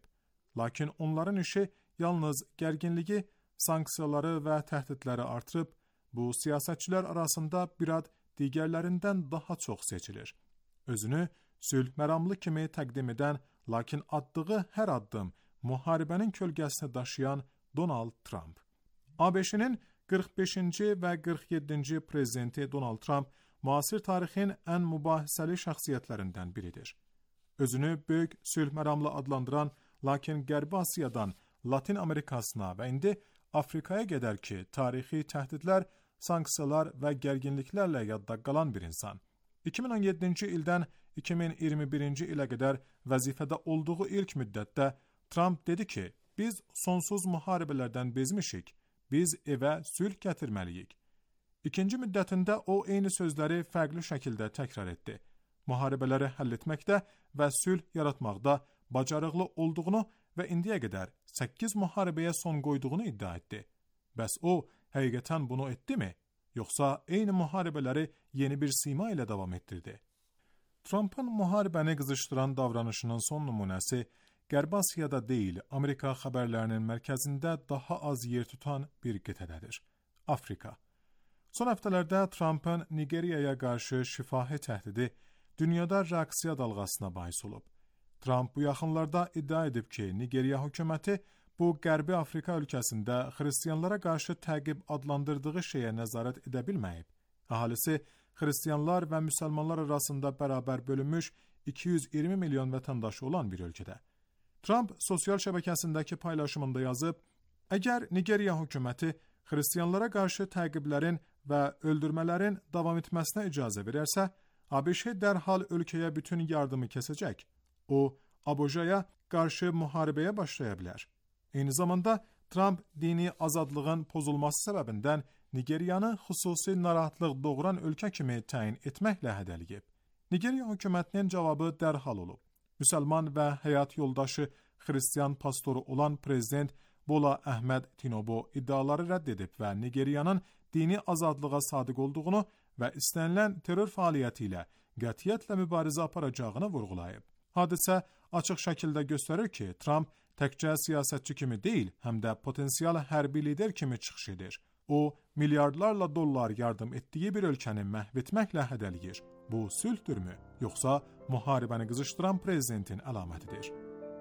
[SPEAKER 3] Lakin onların işi yalnız gərginliyi, sanksiyaları və təhdidləri artırıb, bu siyasətçilər arasında bir ad digərlərindən daha çox seçilir. Özünü sülh məramlı kimi təqdim edən, lakin atdığı hər addım müharibənin kölgəsini daşıyan Donald Trump. ABŞ-nin qırx beşinci və qırx yeddinci prezidenti Donald Trump müasir tarixin ən mübahisəli şəxsiyyətlərindən biridir. Özünü böyük sülh məramlı adlandıran, lakin Qərbi Asiyadan Latin Amerikasına və indi Afrikaya qədər ki, tarixi təhdidlər, sanksiyalar və gərginliklərlə yadda qalan bir insan. iki min on yeddinci ildən iki min iyirmi birinci ilə qədər vəzifədə olduğu ilk müddətdə Trump dedi ki, biz sonsuz müharibələrdən bezmişik, biz evə sülh gətirməliyik. İkinci müddətində o eyni sözləri fərqli şəkildə təkrar etdi. Müharibələri həll etməkdə və sülh yaratmaqda bacarıqlı olduğunu və indiyə qədər səkkiz müharibəyə son qoyduğunu iddia etdi. Bəs o, həqiqətən bunu etdimi? Yoxsa eyni müharibələri yeni bir sima ilə davam etdirdi? Trump'ın müharibəni qızışdıran davranışının son nümunəsi Qərbi Asiyada deyil, Amerika xəbərlərinin mərkəzində daha az yer tutan bir qitədədir. Afrika. Son həftələrdə Trump'ın Nigeriyaya qarşı şifahi təhdidi dünyada reaksiya dalğasına bahis olub. Trump bu yaxınlarda iddia edib ki, Nigeriya hökuməti bu Qərbi Afrika ölkəsində xristiyanlara qarşı təqib adlandırdığı şeyə nəzarət edə bilməyib. Əhalisi xristiyanlar və müsəlmanlar arasında bərabər bölünmüş iki yüz iyirmi milyon vətəndaşı olan bir ölkədə. Trump sosial şəbəkəsindəki paylaşımında yazıb, əgər Nigeriya hökuməti xristiyanlara qarşı təqiblərin və öldürmələrin davam etməsinə icazə verərsə, ABŞ dərhal ölkəyə bütün yardımı kəsəcək. O, Abojaya qarşı müharibəyə başlaya bilər. Eyni zamanda Trump dini azadlığın pozulması səbəbindən Nigeriyanı xüsusi narahatlıq doğuran ölkə kimi təyin etməklə hədələyib. Nigeriya hökumətinin cavabı dərhal olub. Müsəlman və həyat yoldaşı xristiyan pastoru olan prezident Bola Əhməd Tinubu iddiaları rədd edib və Nigeriyanın dini azadlığa sadiq olduğunu və istənilən terror fəaliyyəti ilə qətiyyətlə mübarizə aparacağını vurğulayıb. Hadisə açıq şəkildə göstərir ki, Trump təkcə siyasətçi kimi deyil, həm də potensial hərbi lider kimi çıxış edir. O, milyardlarla dollar yardım etdiyi bir ölkəni məhv etməklə hədələyir. Bu sülhdürmü, yoxsa müharibəni qızışdıran prezidentin əlamətidir?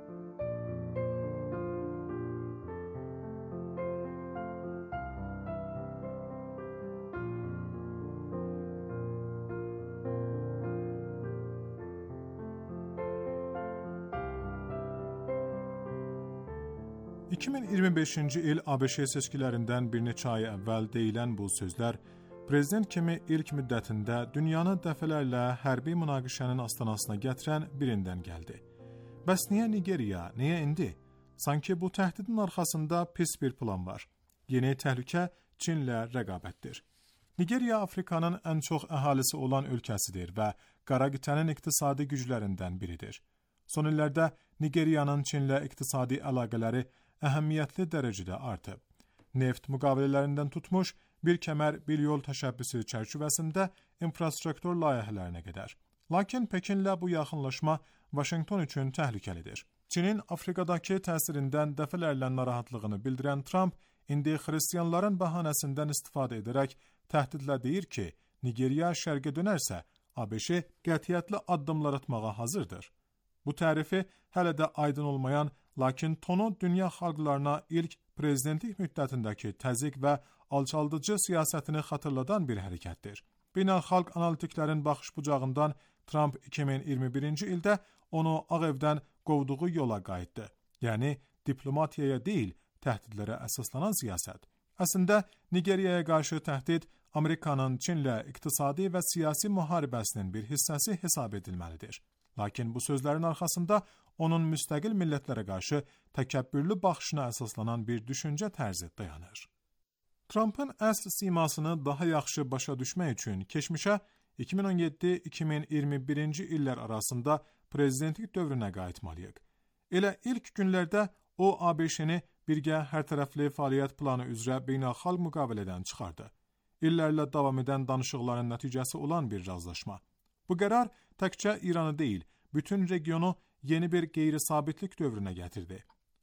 [SPEAKER 3] iki min iyirmi beşinci il ABŞ seçkilərindən bir neçə ay əvvəl deyilən bu sözlər prezident kimi ilk müddətində dünyanı dəfələrlə hərbi münaqişənin astanasına gətirən birindən gəldi. Bəs niyə Nigeriya, niyə indi? Sanki bu təhdidin arxasında pis bir plan var. Yeni təhlükə Çinlə rəqabətdir. Nigeriya Afrikanın ən çox əhalisi olan ölkəsidir və qara qitənin iqtisadi güclərindən biridir. Son illərdə Nigeriyanın Çinlə iqtisadi əlaqələri əhəmiyyətli dərəcədə artıb. Neft müqavilələrindən tutmuş, bir kəmər, bir yol təşəbbüsü çərçivəsində infrastruktur layihələrinə qədər. Lakin Pekinlə bu yaxınlaşma Vaşinqton üçün təhlükəlidir. Çinin Afrikadakı təsirindən dəfələrlə narahatlığını bildirən Trump, indi xristiyanların bəhanəsindən istifadə edərək təhdidlə deyir ki, Nigeriya şərqə dönərsə, ABŞ qətiyyətli addımlar atmağa hazırdır. Bu tərifi hələ də aydın olmayan, lakin tonu dünya xalqlarına ilk prezidentlik müddətindəki təzyiq və alçaldıcı siyasətini xatırladan bir hərəkətdir. Beynəlxalq analitiklərin baxış bucağından Trump iki min iyirmi birinci ildə onu Ağ Evdən qovduğu yola qayıtdı. Yəni, diplomatiyaya deyil, təhdidlərə əsaslanan siyasət. Əslində, Nigeriyaya qarşı təhdid Amerikanın Çinlə iqtisadi və siyasi müharibəsinin bir hissəsi hesab edilməlidir. Lakin bu sözlərin arxasında onun müstəqil millətlərə qarşı təkəbbürlü baxışına əsaslanan bir düşüncə tərzi dayanır. Trump'ın əsl simasını daha yaxşı başa düşmək üçün keçmişə iki min on yeddi iki min iyirmi birinci illər arasında prezidentlik dövrünə qayıtmalıyıq. Elə ilk günlərdə o ABŞ-ni birgə hərtərəfli fəaliyyət planı üzrə beynəlxalq müqavilədən çıxardı. İllərlə davam edən danışıqların nəticəsi olan bir razılaşma. Bu qərar təkcə İranı deyil, bütün regionu yeni bir qeyri-sabitlik dövrünə gətirdi.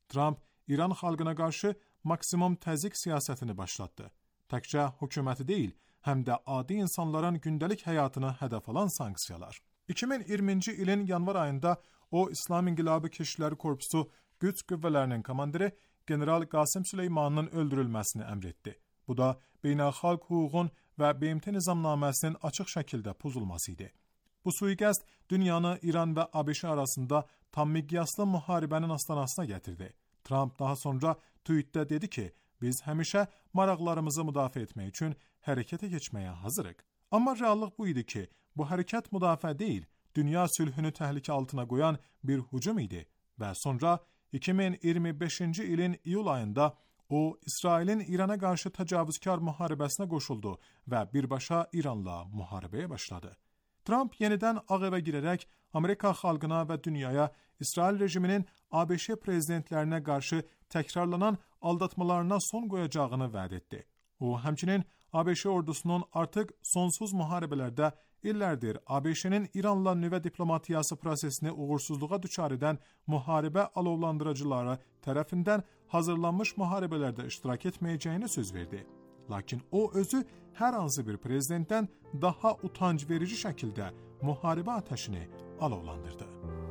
[SPEAKER 3] Trump İran xalqına qarşı maksimum təzyiq siyasətini başlatdı. Təkcə hökuməti deyil, həm də adi insanların gündəlik həyatını hədəf alan sanksiyalar. iki min iyirminci ilin yanvar ayında o İslam İnqilabı Keşikləri Korpusu güc qüvvələrinin komandiri General Qasım Süleymanın öldürülməsini əmr etdi. Bu da beynəlxalq hüququn və B M T nizamnaməsinin açıq şəkildə pozulması idi. Bu suiqəst dünyanı İran və ABŞ arasında tam miqyaslı müharibənin astanasına gətirdi. Trump daha sonra tweetdə dedi ki, biz həmişə maraqlarımızı müdafiə etmək üçün hərəkətə keçməyə hazırıq. Amma reallıq bu idi ki, bu hərəkət müdafiə deyil, dünya sülhünü təhlükə altına qoyan bir hücum idi və sonra iki min iyirmi beşinci ilin iyul ayında o, İsrailin İrana qarşı təcavüzkar müharibəsinə qoşuldu və birbaşa İranla müharibəyə başladı. Trump yenidən Ağ Evə girərək Amerika xalqına və dünyaya İsrail rejiminin ABŞ prezidentlərinə qarşı təkrarlanan aldatmalarına son qoyacağını vəd etdi. O, həmçinin ABŞ ordusunun artıq sonsuz müharibələrdə illərdir ABŞ-nin İranla nüvə diplomatiyası prosesini uğursuzluğa düçar edən müharibə alovlandırıcıları tərəfindən hazırlanmış müharibələrdə iştirak etməyəcəyini söz verdi. Lakin o özü hər hansı bir prezidentdən daha utanc verici şəkildə müharibə ateşini alovlandırdı.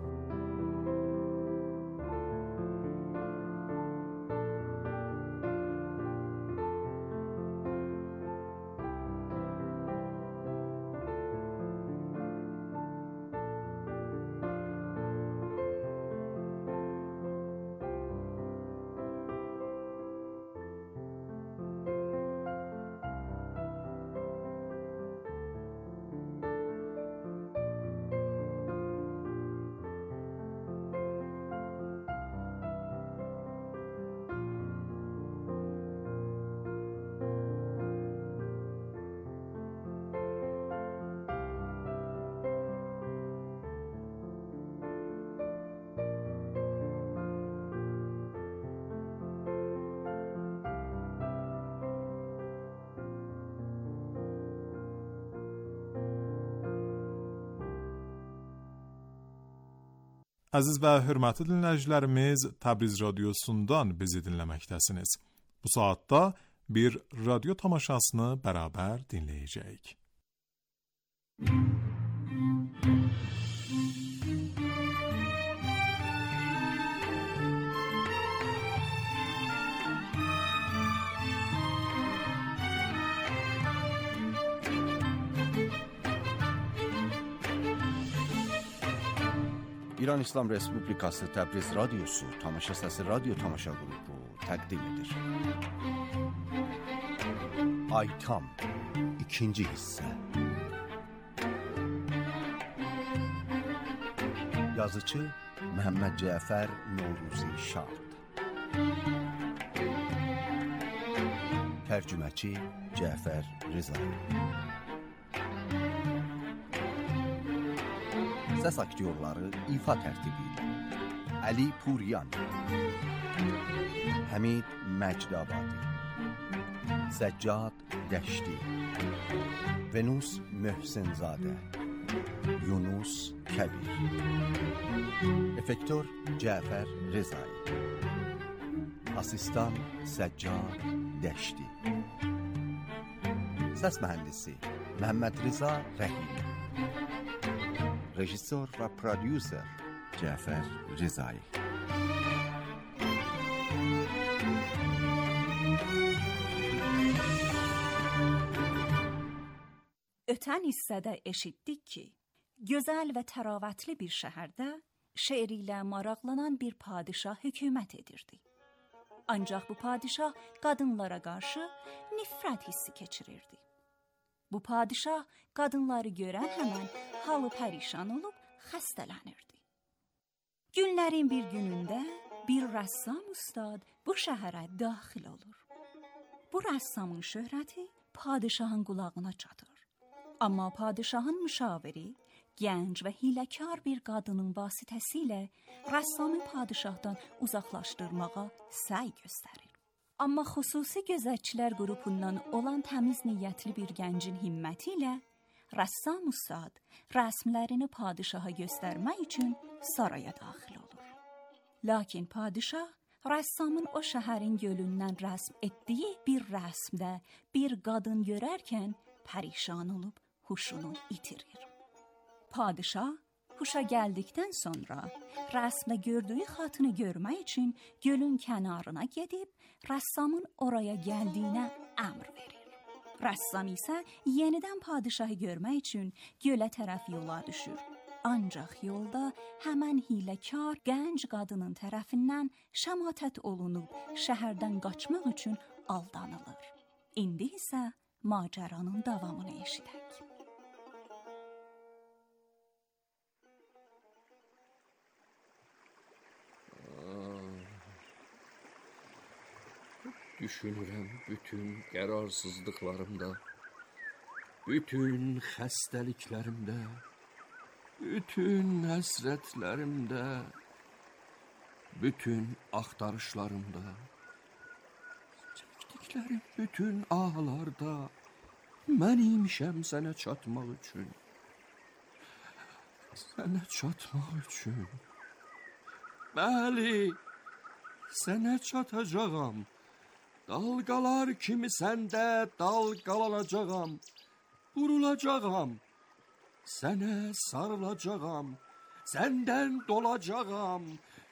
[SPEAKER 3] Əziz və hörmətli dinləyicilərimiz, Təbriz radiosundan bizi dinləməkdəsiniz. Bu saatda bir radyo tamaşasını bərabər dinləyəcəyik.
[SPEAKER 6] İran İslam Respublikası Təbriz Radyosu Tamaşa Səsi Radyo Tamaşa Qrupu təqdim edir. Aytam ikinci hissə. Yazıcı Məhəmməd Cəfər Noruzi Şad. Tərcüməçi Cəfər Rızai. Səs aktyorları ifa tərtibi ilə Əli Puriyan, Həmid Məcdabadi, Səccad Dəşti, Venus Möhsenzadə, Yunus Kəbir, Efektör Cəfər Rızai, Asistan Səccad Dəşti, Səs mühəndisi Məhəmməd Rıza Rəhimi, Rejissor və prodüser Cəfər Rızai.
[SPEAKER 7] Ötən hissədə eşitdik ki, gözəl və təravətli bir şəhərdə şeir ilə maraqlanan bir padişah hökumət edirdi. Ancaq bu padişah qadınlara qarşı nifrət hissi keçirirdi. Bu padişah qadınları görən həmən halı pərişan olub xəstələnirdi. Günlərin bir günündə bir rəssam ustad bu şəhərə daxil olur. Bu rəssamın şöhrəti padişahın qulağına çatır. Amma padişahın müşaviri gənc və hiləkar bir qadının vasitəsilə rəssamı padişahdan uzaqlaşdırmağa səy göstərir. Amma xüsusi gözətçilər qrupundan olan təmiz niyyətli bir gəncin himməti ilə rəssam ustad rəsmlərini padişaha göstərmək üçün saraya daxil olur. Lakin padişah rəssamın o şəhərin gölündən rəsm etdiyi bir rəsmdə bir qadın görərkən pərişan olub huşunu itirir. Padişah huşa gəldikdən sonra rəsmdə gördüyü xatını görmək üçün gölün kənarına gedib rəssamın oraya gəldiyinə əmr verir. Rəssam isə yenidən padişahı görmək üçün gölə tərəf yola düşür. Ancaq yolda həmən hiləkar gənc qadının tərəfindən şəmatət olunub şəhərdən qaçmaq üçün aldanılır. İndi isə macəranın davamını eşidək.
[SPEAKER 8] Düşünürəm bütün qərarsızlıqlarımda, bütün xəstəliklərimdə, bütün həsrətlərimdə, bütün axtarışlarımda, çəkdiklərim bütün ağlarda mən imişəm sənə çatmaq üçün. Sənə çatmaq üçün. Bəli, sənə çatacağam. Dalgalar kimi səndə dalgalanacağam, vurulacağam, sənə sarılacağam, səndən dolacağam,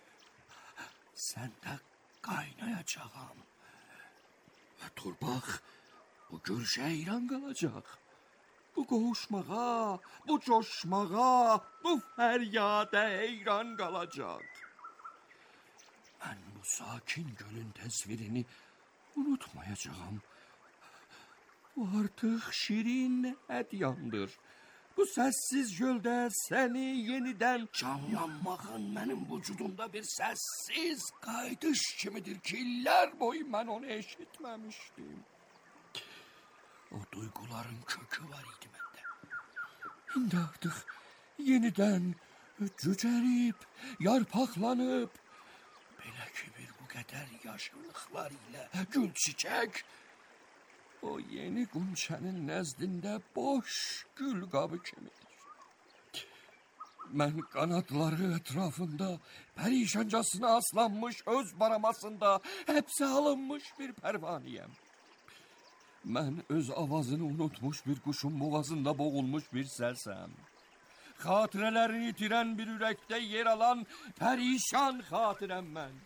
[SPEAKER 8] səndə qaynayacağam. Və torpaq bu görüşə heyran qalacaq. Bu qoğuşmağa, bu coşmağa, bu fəryada heyran qalacaq. Mən bu sakin gölün təsvirini unutmayacağım. Bu artıq şirin hədyandır. Bu səssiz göldə səni yenidən canlanmağın mənim vücudumda bir səssiz qayıdış kimidir ki, illər boyu mən onu eşitməmişdim. O duyguların kökü var idi məndə. İndi artıq yenidən cücərib, yarpaqlanıb, belə ki bir bu qədər yaşıllıqlar ilə gül çiçək, o yeni qunçənin nəzdində boş gül qabı kimidir. Mən qanadları ətrafında pərişancasına aslanmış öz baramasında həbsə alınmış bir pərvaniyəm. Mən öz avazını unutmuş bir quşun boğazında boğulmuş bir sərsəm. Xatirələrini itirən bir ürəkdə yer alan pərişan xatirəm mən.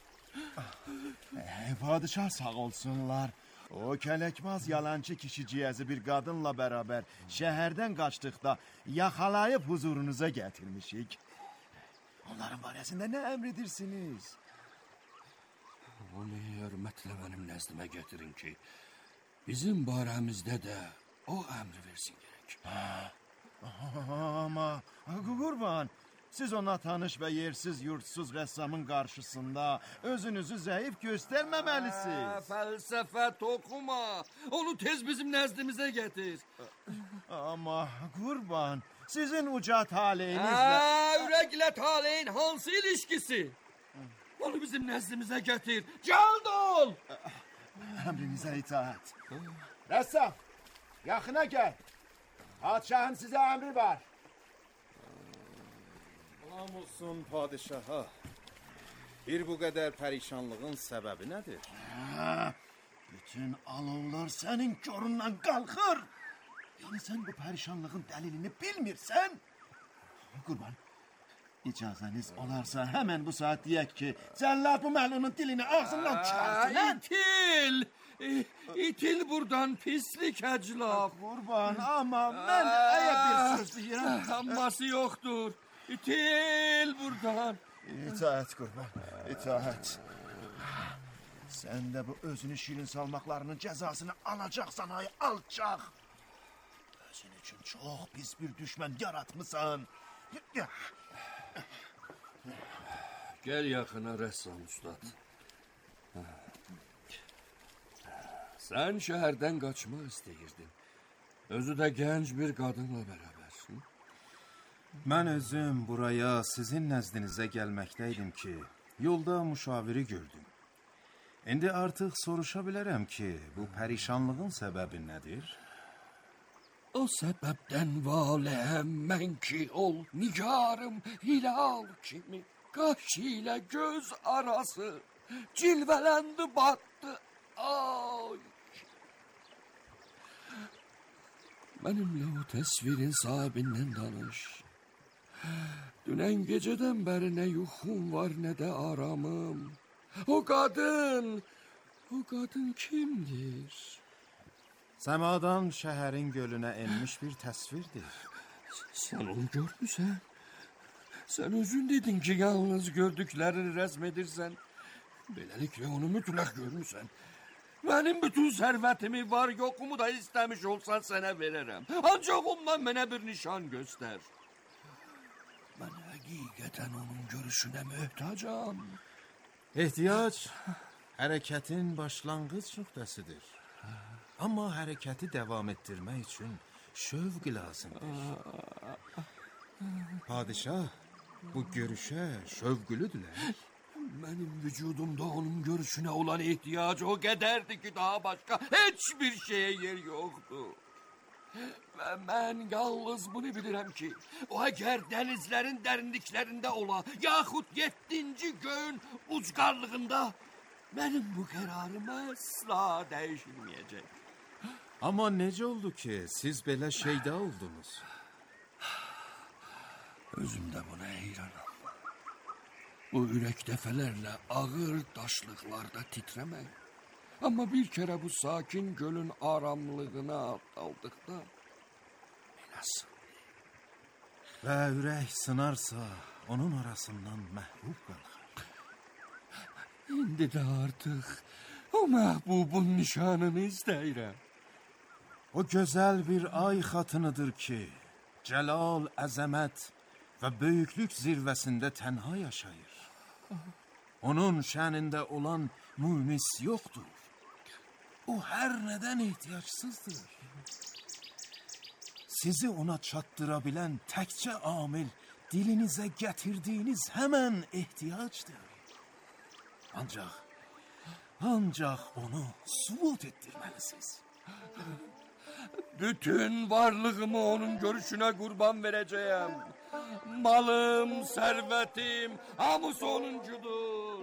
[SPEAKER 9] E, padişah sağ olsunlar. O kələkbaz yalancı kişiciyəzi bir qadınla bərabər şəhərdən qaçdıqda yaxalayıb huzurunuza gətirmişik. Onların barəsində nə əmr edirsiniz?
[SPEAKER 8] Onu hörmətlə mənim nəzdimə gətirin ki, bizim barəmizdə də o əmr versin gərək.
[SPEAKER 9] Amma qurban, siz ona tanış və yersiz, yurtsuz rəssamın qarşısında özünüzü zəif göstərməməlisiniz.
[SPEAKER 8] Fəlsəfə toxuma, onu tez bizim nəzdimizə gətir.
[SPEAKER 9] Amma qurban, sizin uca taleyinizlə...
[SPEAKER 8] Hə, ürəklə taleyin hansı ilişkisi? Onu bizim nəzdimizə gətir, cəld ol!
[SPEAKER 9] Əmrinizə itaət. Rəssam, yaxına gəl. Padişahın sizə əmri var.
[SPEAKER 10] Salam olsun padişaha. Bir bu qədər pərişanlığın səbəbi nədir?
[SPEAKER 9] Hə, bütün alovlar sənin köründən qalxır. Yəni sən bu pərişanlığın dəlilini bilmirsən? Qurban, icazəniz olarsa həmən bu saat deyək ki, cəllad bu məlunun dilini ağzından çıxarsın.
[SPEAKER 8] İtil! İtil buradan pislik əclaf.
[SPEAKER 9] Qurban, amma mən əyə bir söz deyirəm.
[SPEAKER 8] Amması yoxdur. İtil buradan.
[SPEAKER 9] İtaət qurban, itaət. Sən də bu özünü şirin salmaqlarının cəzasını alacaqsan ay alçaq. Özün üçün çox pis bir düşmən yaratmısan.
[SPEAKER 8] Gəl yaxına rəssam ustad. Sən şəhərdən qaçmaq istəyirdin. Özü də gənc bir qadınla bərabərsin.
[SPEAKER 11] Mən özüm buraya sizin nəzdinizə gəlməkdəydim ki, yolda müşaviri gördüm. İndi artıq soruşa bilərəm ki, bu pərişanlığın səbəbi nədir?
[SPEAKER 8] O səbəbdən valəhəm mən ki, ol nigarım hilal kimi, qaş ilə göz arası, Cilvələndi, batdı. Ay! Benimle o təsvirin sahibindən danış. Dünən gecədən bəri nə yuxum var, nə də aramım. O qadın, o qadın kimdir?
[SPEAKER 11] Səmadan şəhərin gölünə enmiş bir təsvirdir.
[SPEAKER 8] Sən onu görmüsən? Sən özün dedin ki, yalnız gördüklərini rəsm edirsən. Beləliklə onu mütləq görmüsən. Mənim bütün sərvətimi, var yoxumu da istəmiş olsan sənə verərəm. Ancaq ondan mənə bir nişan göstər. Mən həqiqətən onun görüşünə möhtacam.
[SPEAKER 11] Ehtiyac hərəkətin başlanğıc nöqtəsidir. Amma hərəkəti davam etdirmək üçün şövq lazımdır. Padişah bu görüşə şövqlüdürlər.
[SPEAKER 8] Mənim vücudumda onun görüşünə olan ehtiyac o qədərdir ki, daha başqa heç bir şeyə yer yoxdur. Və mən yalnız bunu bilirəm ki, o əgər dənizlərin dərinliklərində ola, yaxud yeddinci göyün ucqarlığında, mənim bu qərarım əsla dəyişilməyəcək.
[SPEAKER 11] Amma necə oldu ki, siz belə şeydə oldunuz?
[SPEAKER 8] Özüm də buna heyranam. Bu ürək dəfələrlə ağır daşlıqlarda titrəmək. Amma bir kərə bu sakin gölün aramlığına daldıqda mənə sınır.
[SPEAKER 11] Və ürək sınarsa onun arasından məhbub qalxar.
[SPEAKER 8] İndi də artıq o məhbubun nişanını istəyirəm.
[SPEAKER 11] O gözəl bir ay xatınıdır ki, cəlal, əzəmət və böyüklük zirvəsində tənha yaşayır. Onun şənində olan mümis yoxdur. O hər nədən ehtiyacsızdır. Sizi ona çatdıra bilən təkcə amil dilinizə gətirdiyiniz həmən ehtiyacdır. Ancaq, ancaq onu sübut etdirməlisiniz.
[SPEAKER 8] Bütün varlığımı onun görüşünə qurban verəcəyəm. Malım, sərvətim, hamısı onuncudur.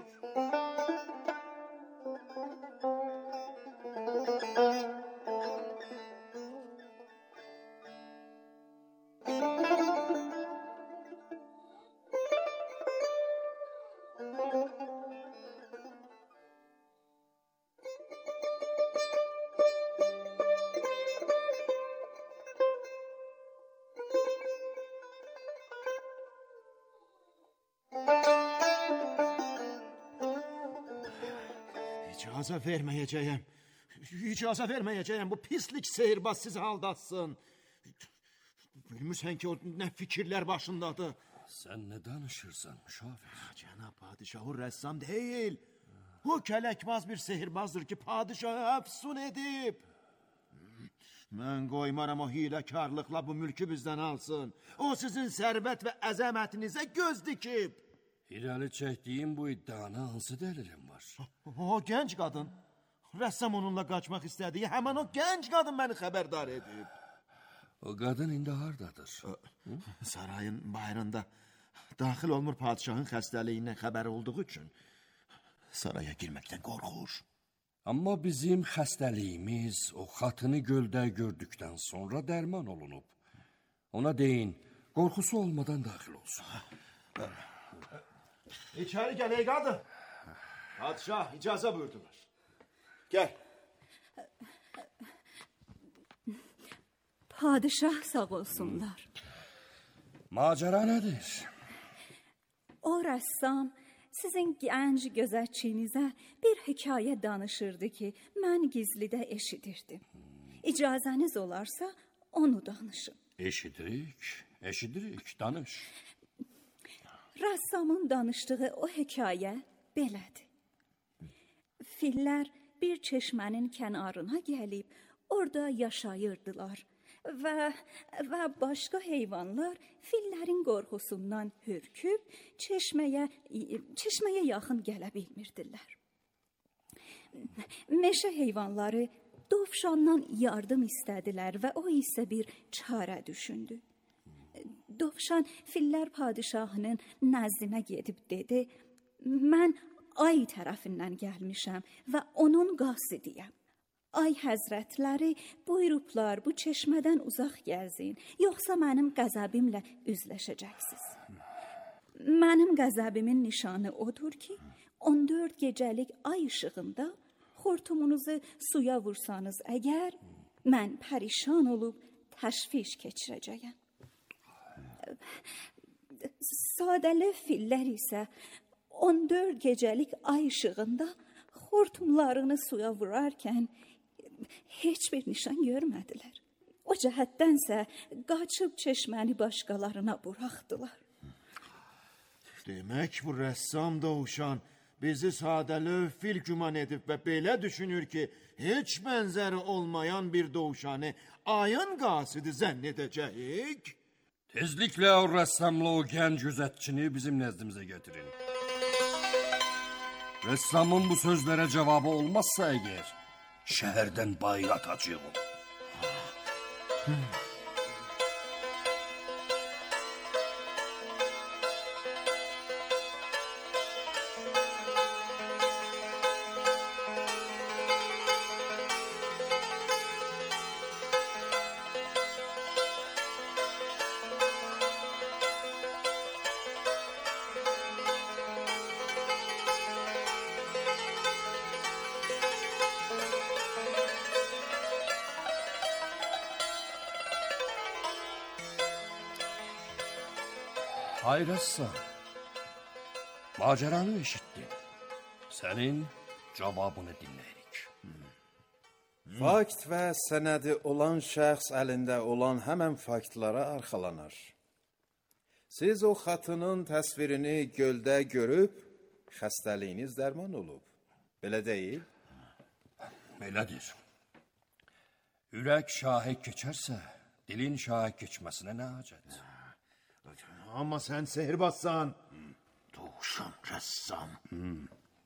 [SPEAKER 9] İcazə verməyəcəyəm. İcazə verməyəcəyəm. Bu pislik sehirbaz sizi aldatsın. Bilmirsən ki, o nə fikirlər başındadır.
[SPEAKER 8] Sən nə danışırsan, müşavir?
[SPEAKER 9] Cənab padişah, o rəssam deyil. O kələkbaz bir sehirbazdır ki, padişahı əfsun edib. Mən qoymaram o hiləkarlıqla bu mülkü bizdən alsın. O sizin sərvət və əzəmətinizə göz dikib.
[SPEAKER 8] İrəli çəkdiyim bu iddiana hansı dəlilin var?
[SPEAKER 9] O gənc qadın, rəssam onunla qaçmaq istədiyi həmən o gənc qadın məni xəbərdar edib.
[SPEAKER 8] O qadın indi hardadır?
[SPEAKER 9] Sarayın bayrında daxil olmur, padişahın xəstəliyindən xəbəri olduğu üçün saraya girməkdən qorxur.
[SPEAKER 8] Amma bizim xəstəliyimiz o xatını göldə gördükdən sonra dərman olunub. Ona deyin, qorxusu olmadan daxil olsun.
[SPEAKER 9] İçəri gəl ey qadın. Padişah icazə buyurdular. Gəl.
[SPEAKER 7] Padişah sağ olsunlar.
[SPEAKER 8] Macəra nədir?
[SPEAKER 7] O rəssam sizin gənc gözətçinizə bir hekayə danışırdı ki, mən gizlidə eşidirdim. İcazəniz olarsa onu danışın.
[SPEAKER 8] Eşidirik, eşidirik, danış.
[SPEAKER 7] Rəssamın danışdığı o hekayə belədir. Fillər bir çeşmənin kənarına gəlib, orada yaşayırdılar və, və başqa heyvanlar fillərin qorxusundan hürküb çeşməyə, çeşməyə yaxın gələ bilmirdilər. Meşə heyvanları dovşandan yardım istədilər və o isə bir çarə düşündü. Dovşan fillər padişahının nəzdinə gedib dedi, mən ay tərəfindən gəlmişəm və onun qasidiyəm. Ay həzrətləri, buyurublar bu çeşmədən uzaq gəzin, yoxsa mənim qəzəbimlə üzləşəcəksiniz. Mənim qəzəbimin nişanı odur ki, on dörd gecəlik ay işığında xortumunuzu suya vursanız əgər, mən pərişan olub təşviş keçirəcəyəm. Sadəli fillər isə on dörd gecəlik ay işığında xortumlarını suya vurarkən heç bir nişan görmədilər. O cəhətdənsə qaçıb çeşməni başqalarına buraxdılar.
[SPEAKER 9] Demək bu rəssam Dovşan bizi sadəli fil güman edib və belə düşünür ki, heç bənzəri olmayan bir dovşanı ayın qasidi zənn edəcəyik.
[SPEAKER 8] Tezliklə o rəssamla o gənc gözətçini bizim nəzdimizə gətirin. Rəssamın bu sözlərə cavabı olmazsa əgər, şəhərdən bayır atacağım. Ay rəssam, macəranı eşitdim. Sənin cavabını dinləyirik.
[SPEAKER 10] Fakt və sənədi olan şəxs əlində olan həmən faktlara arxalanar. Siz o xatının təsvirini göldə görüb, xəstəliyiniz dərman olub. Belə deyil?
[SPEAKER 8] Belədir. Ürək şahid keçərsə, dilin şahid keçməsinə nə hacət?
[SPEAKER 9] Amma sən sehirbazsan. Dovşan rəssam.
[SPEAKER 10] Hmm.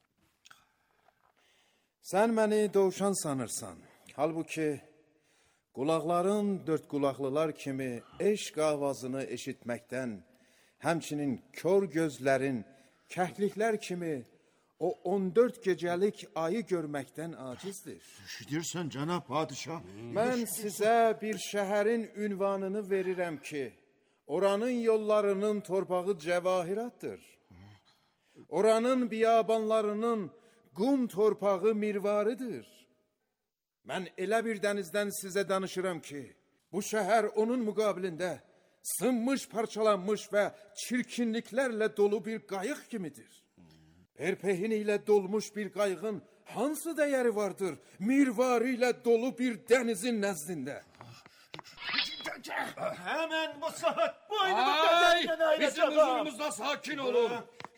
[SPEAKER 10] Sən məni dovşan sanırsan. Halbuki qulaqların dörd qulaqlılar kimi eşq avazını eşitməkdən, həmçinin kör gözlərin, kəhliklər kimi o on dörd gecəlik ayı görməkdən acizdir.
[SPEAKER 9] Eşidirsən cənab padişah?
[SPEAKER 10] Mən sizə bir şəhərin ünvanını verirəm ki, oranın yollarının torpağı cəvahiratdır. Oranın biyabanlarının qum torpağı mirvarıdır. Mən elə bir dənizdən sizə danışıram ki, bu şəhər onun müqabilində sınmış, parçalanmış və çirkinliklərlə dolu bir qayıq kimidir. Perpehin ilə dolmuş bir qayığın hansı dəyəri vardır mirvarı ilə dolu bir dənizin nəzdində?
[SPEAKER 9] Hemen bu saat
[SPEAKER 8] Ay, bizim huzurumuzda sakin olun.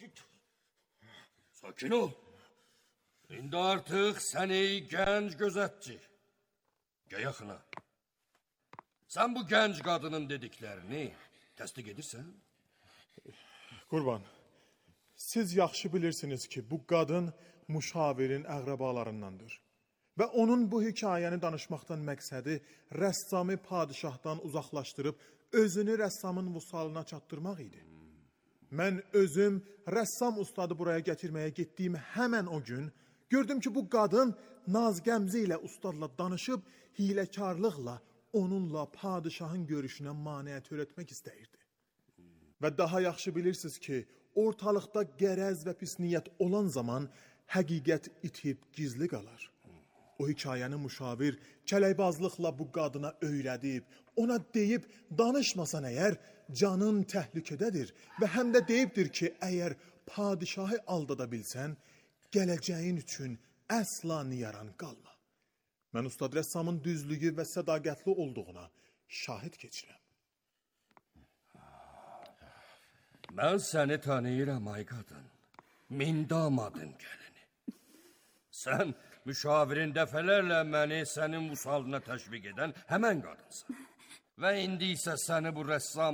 [SPEAKER 8] Sakin ol. İndi artıq sən ey gənc gözətçi. Gəl yaxına. Sən bu gənc qadının dediklərini təsdiq edirsən?
[SPEAKER 3] Qurban, siz yaxşı bilirsiniz ki, bu qadın müşavirin əqrəbalarındandır. Və onun bu hekayəni danışmaqdan məqsədi rəssamı padişahdan uzaqlaşdırıb özünü rəssamın vusalına çatdırmaq idi. Mən özüm rəssam ustadı buraya gətirməyə getdiyim həmən o gün gördüm ki, bu qadın naz-qəmzi ilə ustadla danışıb hiləkarlıqla onunla padişahın görüşünə maneə törətmək istəyirdi. Və daha yaxşı bilirsiniz ki, ortalıqda qərəz və pis niyyət olan zaman həqiqət itib gizli qalar. O hekayəni müşavir kələybazlıqla bu qadına öyrədib, ona deyib danışmasan əgər canın təhlükədədir və həm də deyibdir ki, əgər padişahı aldada bilsən, gələcəyin üçün əsla niyaran qalma. Mən ustad rəssamın düzlüyü və sədaqətli olduğuna şahid keçirəm.
[SPEAKER 8] Mən səni tanıyıram ay qadın, min damadın gəlini. Sən müşavirin dəfələrlə məni sənin vusalına təşviq edən həmən qadınsan. Və indi isə səni bu rəssam